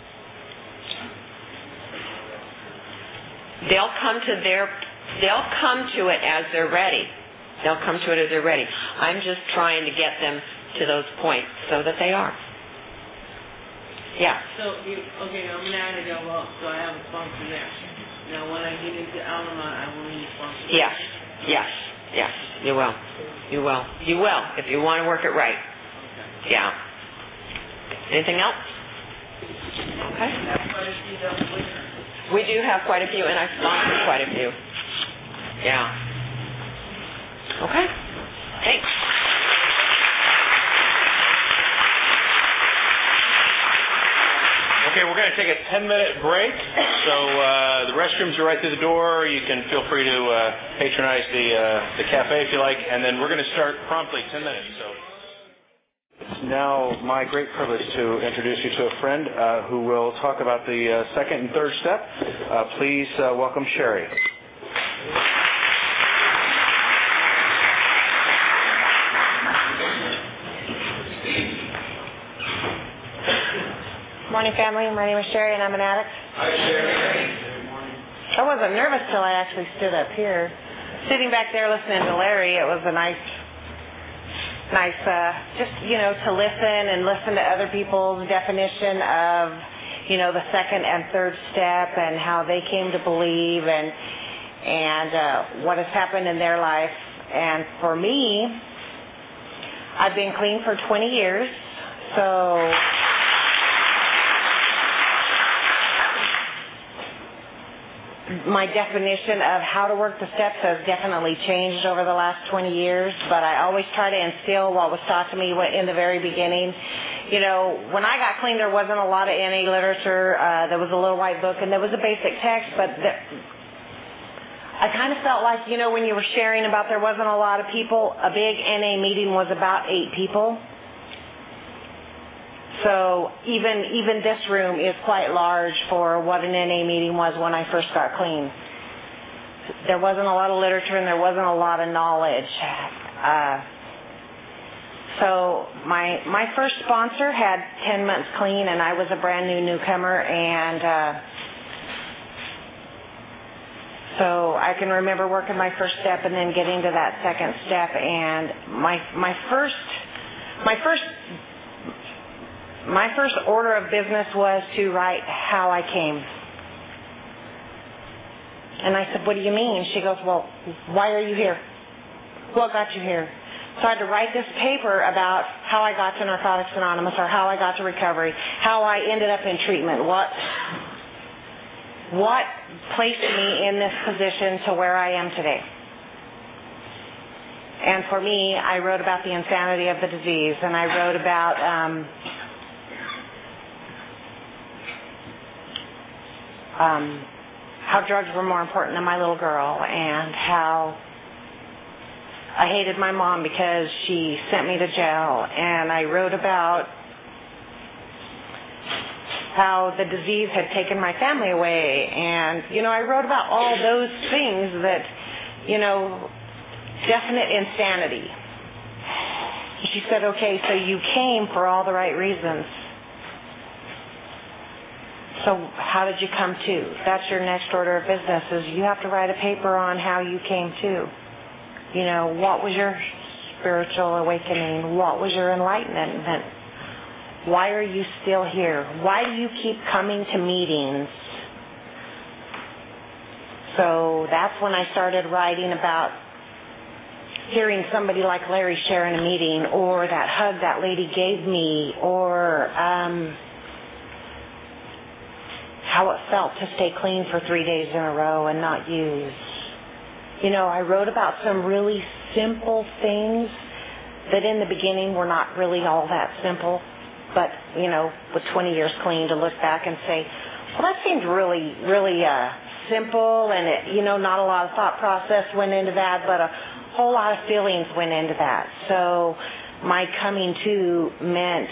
they'll come to it as they're ready. I'm just trying to get them to those points so that they are. Yeah. So, okay, I'm an Antigo, so I have a sponsor there. Now, when I get into Altamont, I will need a sponsor. Yes. You will. If you want to work it right. Okay. Yeah. Anything else? Okay. We do have quite a few, and I sponsored quite a few. Yeah. Okay. Thanks. Okay, we're going to take a 10-minute break. So the restrooms are right through the door. You can feel free to patronize the cafe if you like. And then we're going to start promptly 10 minutes. So it's now my great privilege to introduce you to a friend who will talk about the second and third step. Please welcome Sherry. Morning, family. My name is Sherry, and I'm an addict. Hi, Sherry. I wasn't nervous till I actually stood up here. Sitting back there listening to Larry, it was a nice, just, to listen to other people's definition of, the second and third step and how they came to believe and what has happened in their life. And for me, I've been clean for 20 years, so my definition of how to work the steps has definitely changed over the last 20 years, but I always try to instill what was taught to me in the very beginning. When I got clean, there wasn't a lot of NA literature. There was a little white book, and there was a basic text, but I kind of felt like, when you were sharing about there wasn't a lot of people, a big NA meeting was about 8 people. So even this room is quite large for what an NA meeting was when I first got clean. There wasn't a lot of literature and there wasn't a lot of knowledge. So my first sponsor had 10 months clean, and I was a brand new newcomer, and so I can remember working my first step and then getting to that second step, and my first order of business was to write how I came. And I said, what do you mean? She goes, well, why are you here? What got you here? So I had to write this paper about how I got to Narcotics Anonymous, or how I got to recovery, how I ended up in treatment, what placed me in this position to where I am today. And for me, I wrote about the insanity of the disease, and I wrote about how drugs were more important than my little girl, and how I hated my mom because she sent me to jail. And I wrote about how the disease had taken my family away. And, I wrote about all those things that, definite insanity. She said, okay, so you came for all the right reasons. So how did you come to? That's your next order of business, is you have to write a paper on how you came to. What was your spiritual awakening? What was your enlightenment? Why are you still here? Why do you keep coming to meetings? So that's when I started writing about hearing somebody like Larry share in a meeting, or that hug that lady gave me, or how it felt to stay clean for 3 days in a row and not use. I wrote about some really simple things that in the beginning were not really all that simple. But, with 20 years clean, to look back and say, well, that seemed really, really simple, and it, not a lot of thought process went into that, but a whole lot of feelings went into that. So my coming to meant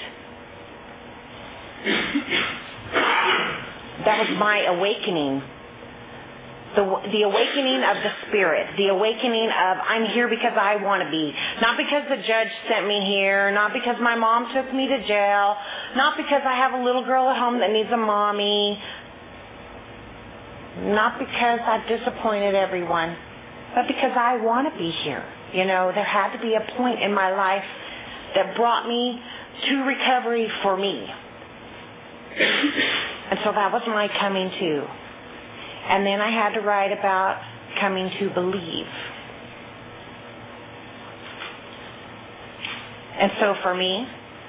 that was my awakening. The awakening of the spirit, the awakening of I'm here because I want to be, not because the judge sent me here, not because my mom took me to jail, not because I have a little girl at home that needs a mommy, not because I've disappointed everyone, but because I want to be here. There had to be a point in my life that brought me to recovery for me. And so that was my coming to. And then I had to write about coming to believe. And so for me,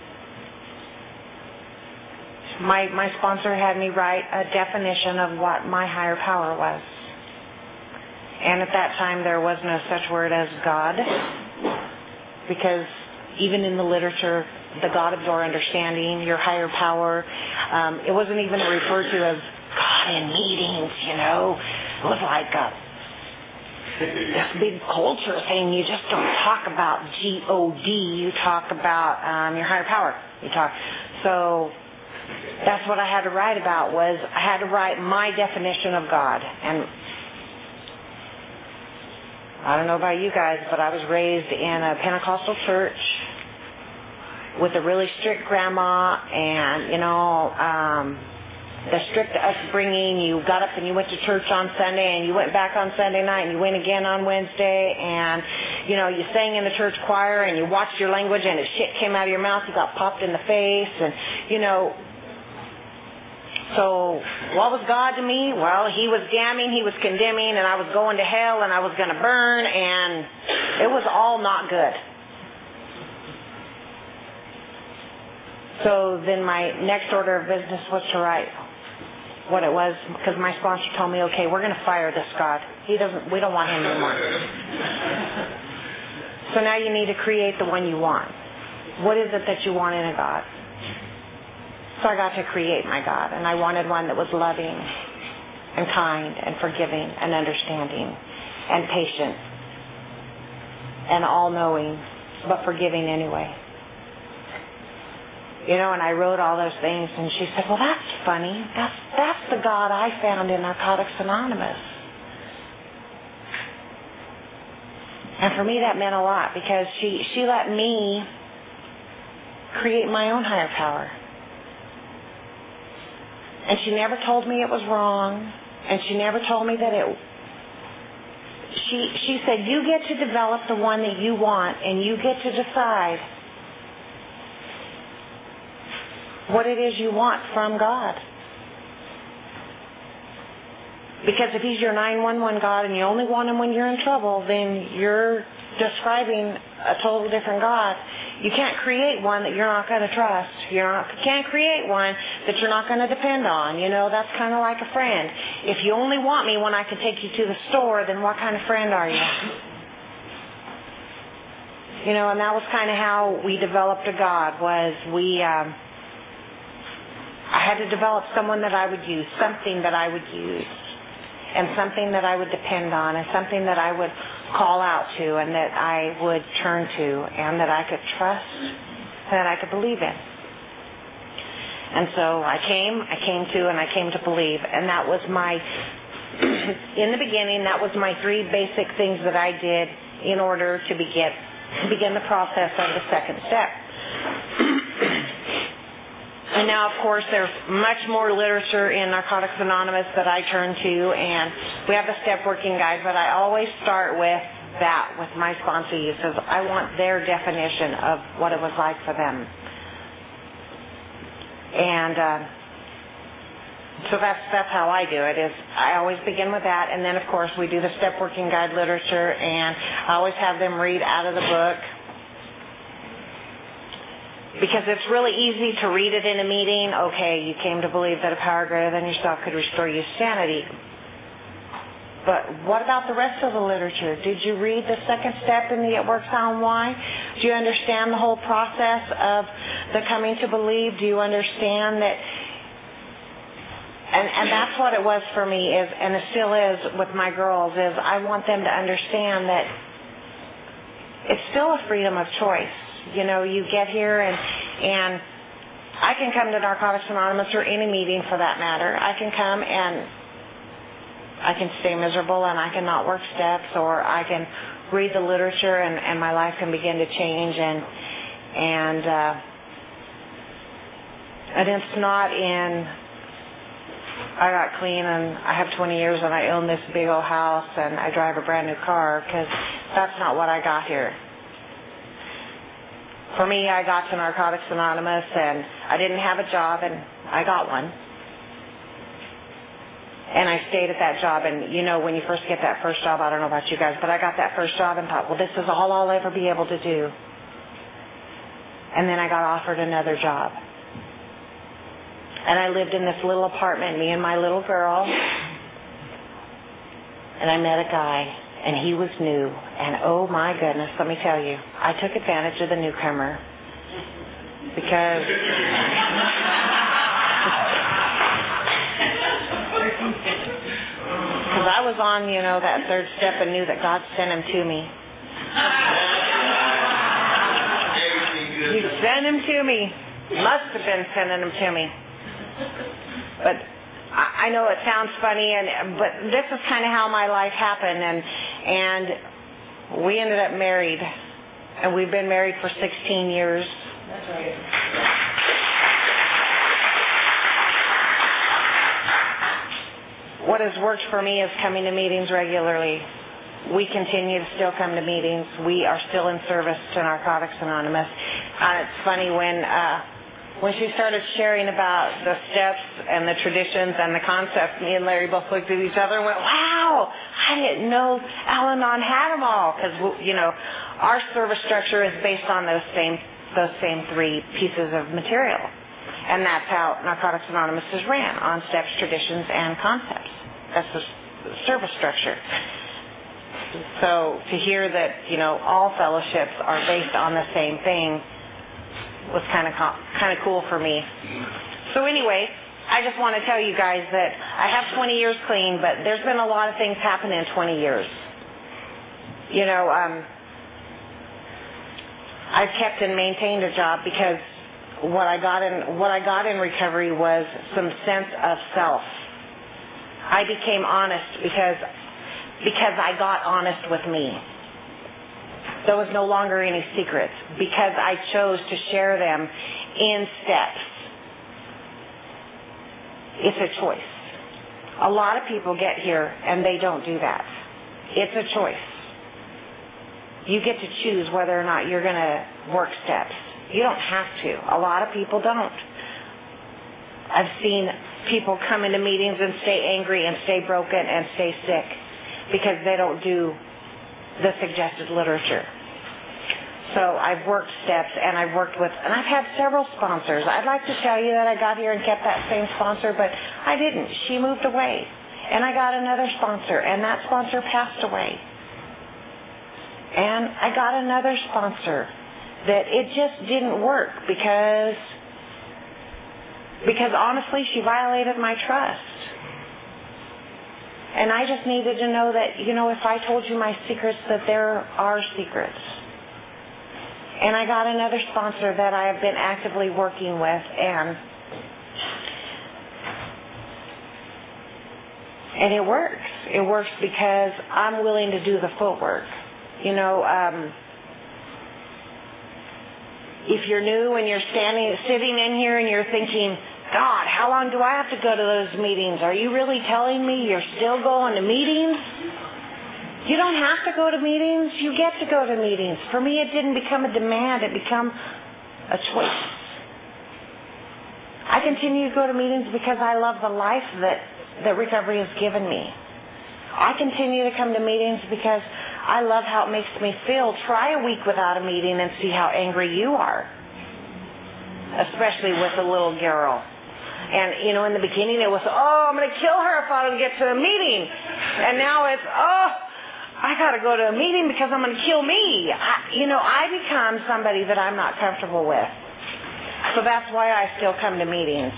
my sponsor had me write a definition of what my higher power was. And at that time there was no such word as God, because even in the literature, the God of your understanding, your higher power, it wasn't even referred to as God in meetings, It was like this big culture thing. You just don't talk about God. You talk about your higher power. So that's what I had to write about, was I had to write my definition of God. And I don't know about you guys, but I was raised in a Pentecostal church with a really strict grandma, and, the strict upbringing. You got up and you went to church on Sunday, and you went back on Sunday night, and you went again on Wednesday, and, you sang in the church choir, and you watched your language, and if shit came out of your mouth, you got popped in the face, and, So what was God to me? Well, He was damning, He was condemning, and I was going to hell, and I was going to burn, and it was all not good. So then my next order of business was to write what it was, because my sponsor told me, okay, we're going to fire this God. We don't want him anymore. So now you need to create the one you want. What is it that you want in a God? So I got to create my God, and I wanted one that was loving and kind and forgiving and understanding. and patient and all-knowing, but forgiving anyway. You know, and I wrote all those things, and she said, well, that's funny. That's the God I found in Narcotics Anonymous. And for me, that meant a lot, because she let me create my own higher power. And she never told me it was wrong, and she never told me that it... She said, you get to develop the one that you want, and you get to decide what it is you want from God. Because if He's your 911 God and you only want Him when you're in trouble, then you're describing a total different God. You can't create one that you're not going to trust. You can't create one that you're not going to depend on. You know, that's kind of like a friend. If you only want me when I can take you to the store, then what kind of friend are you? You know, and that was kind of how we developed a God, was I had to develop someone that I would use, something that I would use, and something that I would depend on, and something that I would call out to, and that I would turn to, and that I could trust, and that I could believe in. And so I came to, and I came to believe. And that was my, in the beginning, that was my 3 basic things that I did in order to begin the process of the second step. And now, of course, there's much more literature in Narcotics Anonymous that I turn to, and we have the step working guide, but I always start with that, with my sponsor uses. I want their definition of what it was like for them. And so that's how I do it, is I always begin with that, and then, of course, we do the step working guide literature, and I always have them read out of the book, because it's really easy to read it in a meeting. Okay, you came to believe that a power greater than yourself could restore you sanity. But what about the rest of the literature? Did you read the second step in the It Works on Why? Do you understand the whole process of the coming to believe? Do you understand that? And that's what it was for me, is, and it still is with my girls, is I want them to understand that it's still a freedom of choice. You know, you get here and I can come to Narcotics Anonymous, or any meeting for that matter. I can come and I can stay miserable and I can not work steps, or I can read the literature and my life can begin to change, and it's not in I got clean and I have 20 years and I own this big old house and I drive a brand new car, because that's not what I got here. For me, I got to Narcotics Anonymous and I didn't have a job, and I got one. And I stayed at that job, and you know, when you first get that first job, I don't know about you guys, but I got that first job and thought, well, this is all I'll ever be able to do. And then I got offered another job. And I lived in this little apartment, me and my little girl. And I met a guy. And he was new, and oh my goodness, let me tell you, I took advantage of the newcomer, because I was on, you know, that third step and knew that God sent him to me. He sent him to me. Must have been sending him to me. But I know it sounds funny, but this is kind of how my life happened, and we ended up married, and we've been married for 16 years. That's right. What has worked for me is coming to meetings regularly. We continue to still come to meetings. We are still in service to Narcotics Anonymous. It's funny, when she started sharing about the steps and the traditions and the concepts, me and Larry both looked at each other and went, wow, I didn't know Al-Anon had them all. Because, you know, our service structure is based on those same 3 pieces of material. And that's how Narcotics Anonymous is ran, on steps, traditions, and concepts. That's the service structure. So to hear that, you know, all fellowships are based on the same thing was kind of cool for me. So anyway, I just want to tell you guys that I have 20 years clean, but there's been a lot of things happen in 20 years. You know, I've kept and maintained a job because what I got in recovery was some sense of self. I became honest because I got honest with me. There was no longer any secrets because I chose to share them in steps. It's a choice. A lot of people get here and they don't do that. It's a choice. You get to choose whether or not you're going to work steps. You don't have to. A lot of people don't. I've seen people come into meetings and stay angry and stay broken and stay sick because they don't do the suggested literature. So I've worked steps and I've had several sponsors. I'd like to tell you that I got here and kept that same sponsor, but I didn't. She moved away. And I got another sponsor, and that sponsor passed away. And I got another sponsor that it just didn't work because honestly she violated my trust. And I just needed to know that, you know, if I told you my secrets, that there are secrets. And I got another sponsor that I have been actively working with, and it works. It works because I'm willing to do the footwork. You know, if you're new and you're sitting in here and you're thinking, God, how long do I have to go to those meetings? Are you really telling me you're still going to meetings? You don't have to go to meetings. You get to go to meetings. For me, it didn't become a demand. It became a choice. I continue to go to meetings because I love the life that recovery has given me. I continue to come to meetings because I love how it makes me feel. Try a week without a meeting and see how angry you are, especially with a little girl. And, you know, in the beginning it was, oh, I'm going to kill her if I don't get to a meeting. And now it's, oh, I got to go to a meeting because I'm going to kill me. I become somebody that I'm not comfortable with. So that's why I still come to meetings.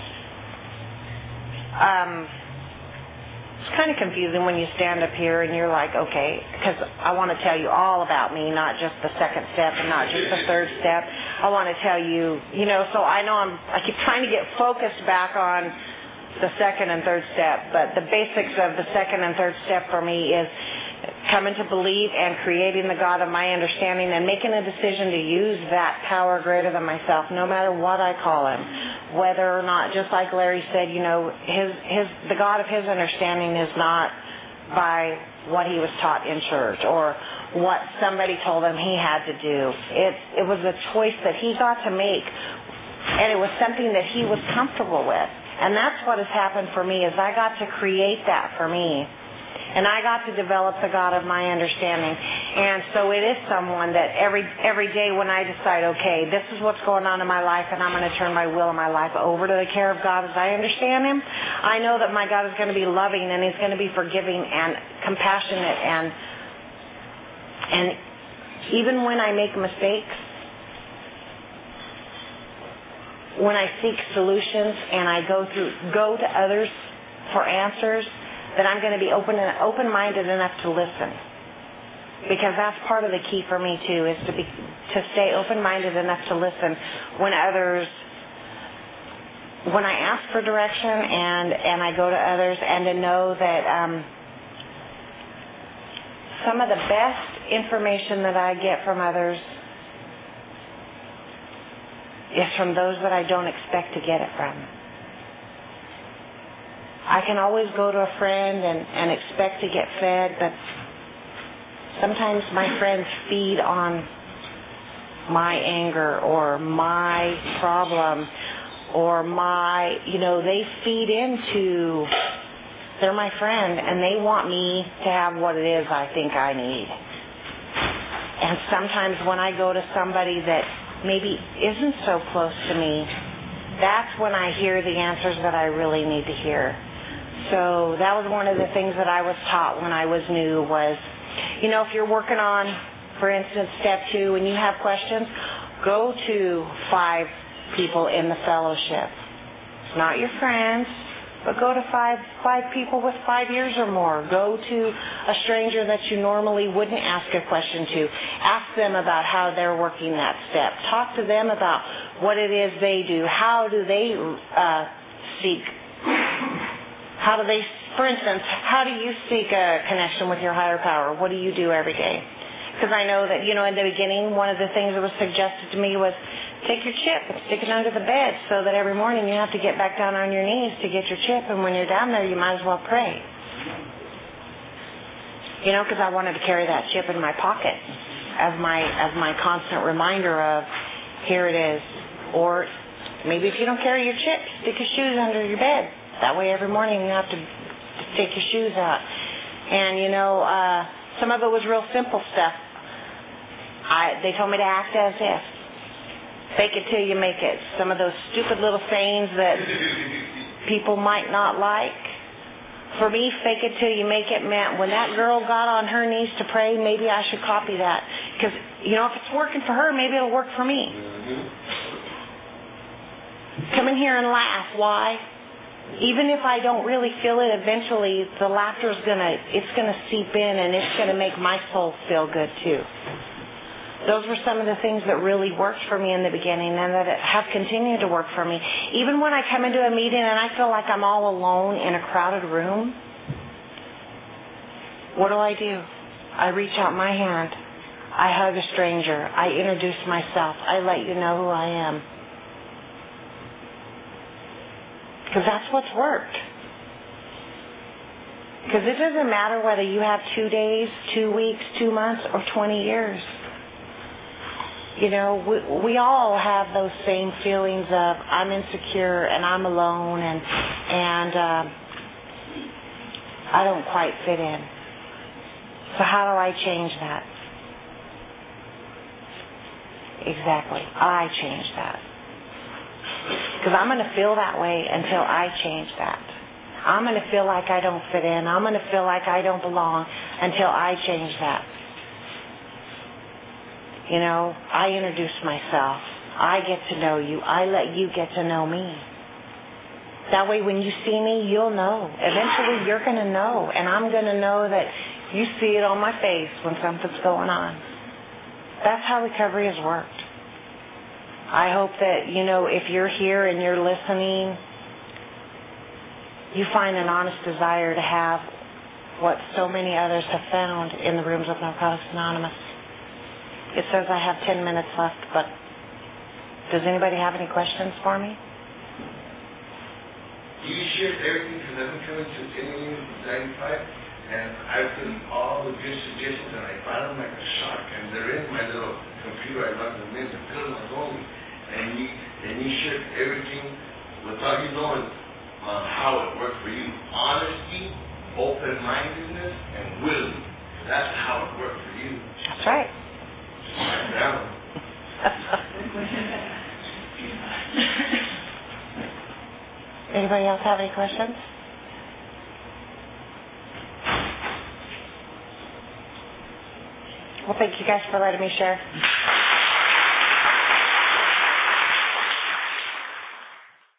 It's kind of confusing when you stand up here and you're like, okay, because I want to tell you all about me, not just the second step and not just the third step. I want to tell you, so I know I keep trying to get focused back on the second and third step, but the basics of the second and third step for me is coming to believe and creating the God of my understanding and making a decision to use that power greater than myself, no matter what I call him. Whether or not, just like Larry said, the God of his understanding is not by what he was taught in church or what somebody told him he had to do. It was a choice that he got to make, and it was something that he was comfortable with. And that's what has happened for me, is I got to create that for me. And I got to develop the God of my understanding. And so it is someone that every day when I decide, okay, this is what's going on in my life, and I'm going to turn my will and my life over to the care of God as I understand him, I know that my God is going to be loving, and he's going to be forgiving and compassionate. And even when I make mistakes, when I seek solutions and I go to others for answers, that I'm going to be open-minded enough to listen, because that's part of the key for me too, is to stay open-minded enough to listen when I ask for direction and I go to others, and to know that some of the best information that I get from others is from those that I don't expect to get it from. I can always go to a friend and expect to get fed, but sometimes my friends feed on my anger or my problem or they feed into, they're my friend and they want me to have what it is I think I need. And sometimes when I go to somebody that maybe isn't so close to me, that's when I hear the answers that I really need to hear. So that was one of the things that I was taught when I was new was, if you're working on, for instance, step 2 and you have questions, go to 5 people in the fellowship. It's not your friends. But go to five people with 5 years or more. Go to a stranger that you normally wouldn't ask a question to. Ask them about how they're working that step. Talk to them about what it is they do. How do they seek? How do they, for instance, how do you seek a connection with your higher power? What do you do every day? Because I know that, in the beginning, one of the things that was suggested to me was take your chip and stick it under the bed so that every morning you have to get back down on your knees to get your chip, and when you're down there, you might as well pray. Because I wanted to carry that chip in my pocket as my constant reminder of, here it is. Or maybe if you don't carry your chip, stick your shoes under your bed. That way every morning you have to take your shoes out. And, some of it was real simple stuff. They told me to act as if. Fake it till you make it. Some of those stupid little sayings that people might not like. For me, fake it till you make it meant when that girl got on her knees to pray, maybe I should copy that. Because, if it's working for her, maybe it'll work for me. Come in here and laugh. Why? Even if I don't really feel it, eventually the laughter's gonna seep in, and it's gonna make my soul feel good too. Those were some of the things that really worked for me in the beginning, and that have continued to work for me. Even when I come into a meeting and I feel like I'm all alone in a crowded room, what do? I reach out my hand. I hug a stranger. I introduce myself. I let you know who I am. Because that's what's worked. Because it doesn't matter whether you have 2 days, 2 weeks, 2 months, or 20 years. We all have those same feelings of I'm insecure and I'm alone and I don't quite fit in. So how do I change that? Exactly. I change that. Because I'm going to feel that way until I change that. I'm going to feel like I don't fit in. I'm going to feel like I don't belong until I change that. I introduce myself. I get to know you. I let you get to know me. That way when you see me, you'll know. Eventually you're going to know. And I'm going to know that you see it on my face when something's going on. That's how recovery has worked. I hope that, if you're here and you're listening, you find an honest desire to have what so many others have found in the rooms of Narcotics Anonymous. It says I have 10 minutes left, but does anybody have any questions for me? You shared everything because I've been coming to Interview 95, and I've done all the good suggestions, and I found them like a shark, and they're in my little computer. I logged them in to fill them only. And you shared everything without you knowing how it worked for you. Honesty, open-mindedness, and wisdom. That's how it worked for you. That's right. Down. Anybody else have any questions? Well, thank you guys for letting me share.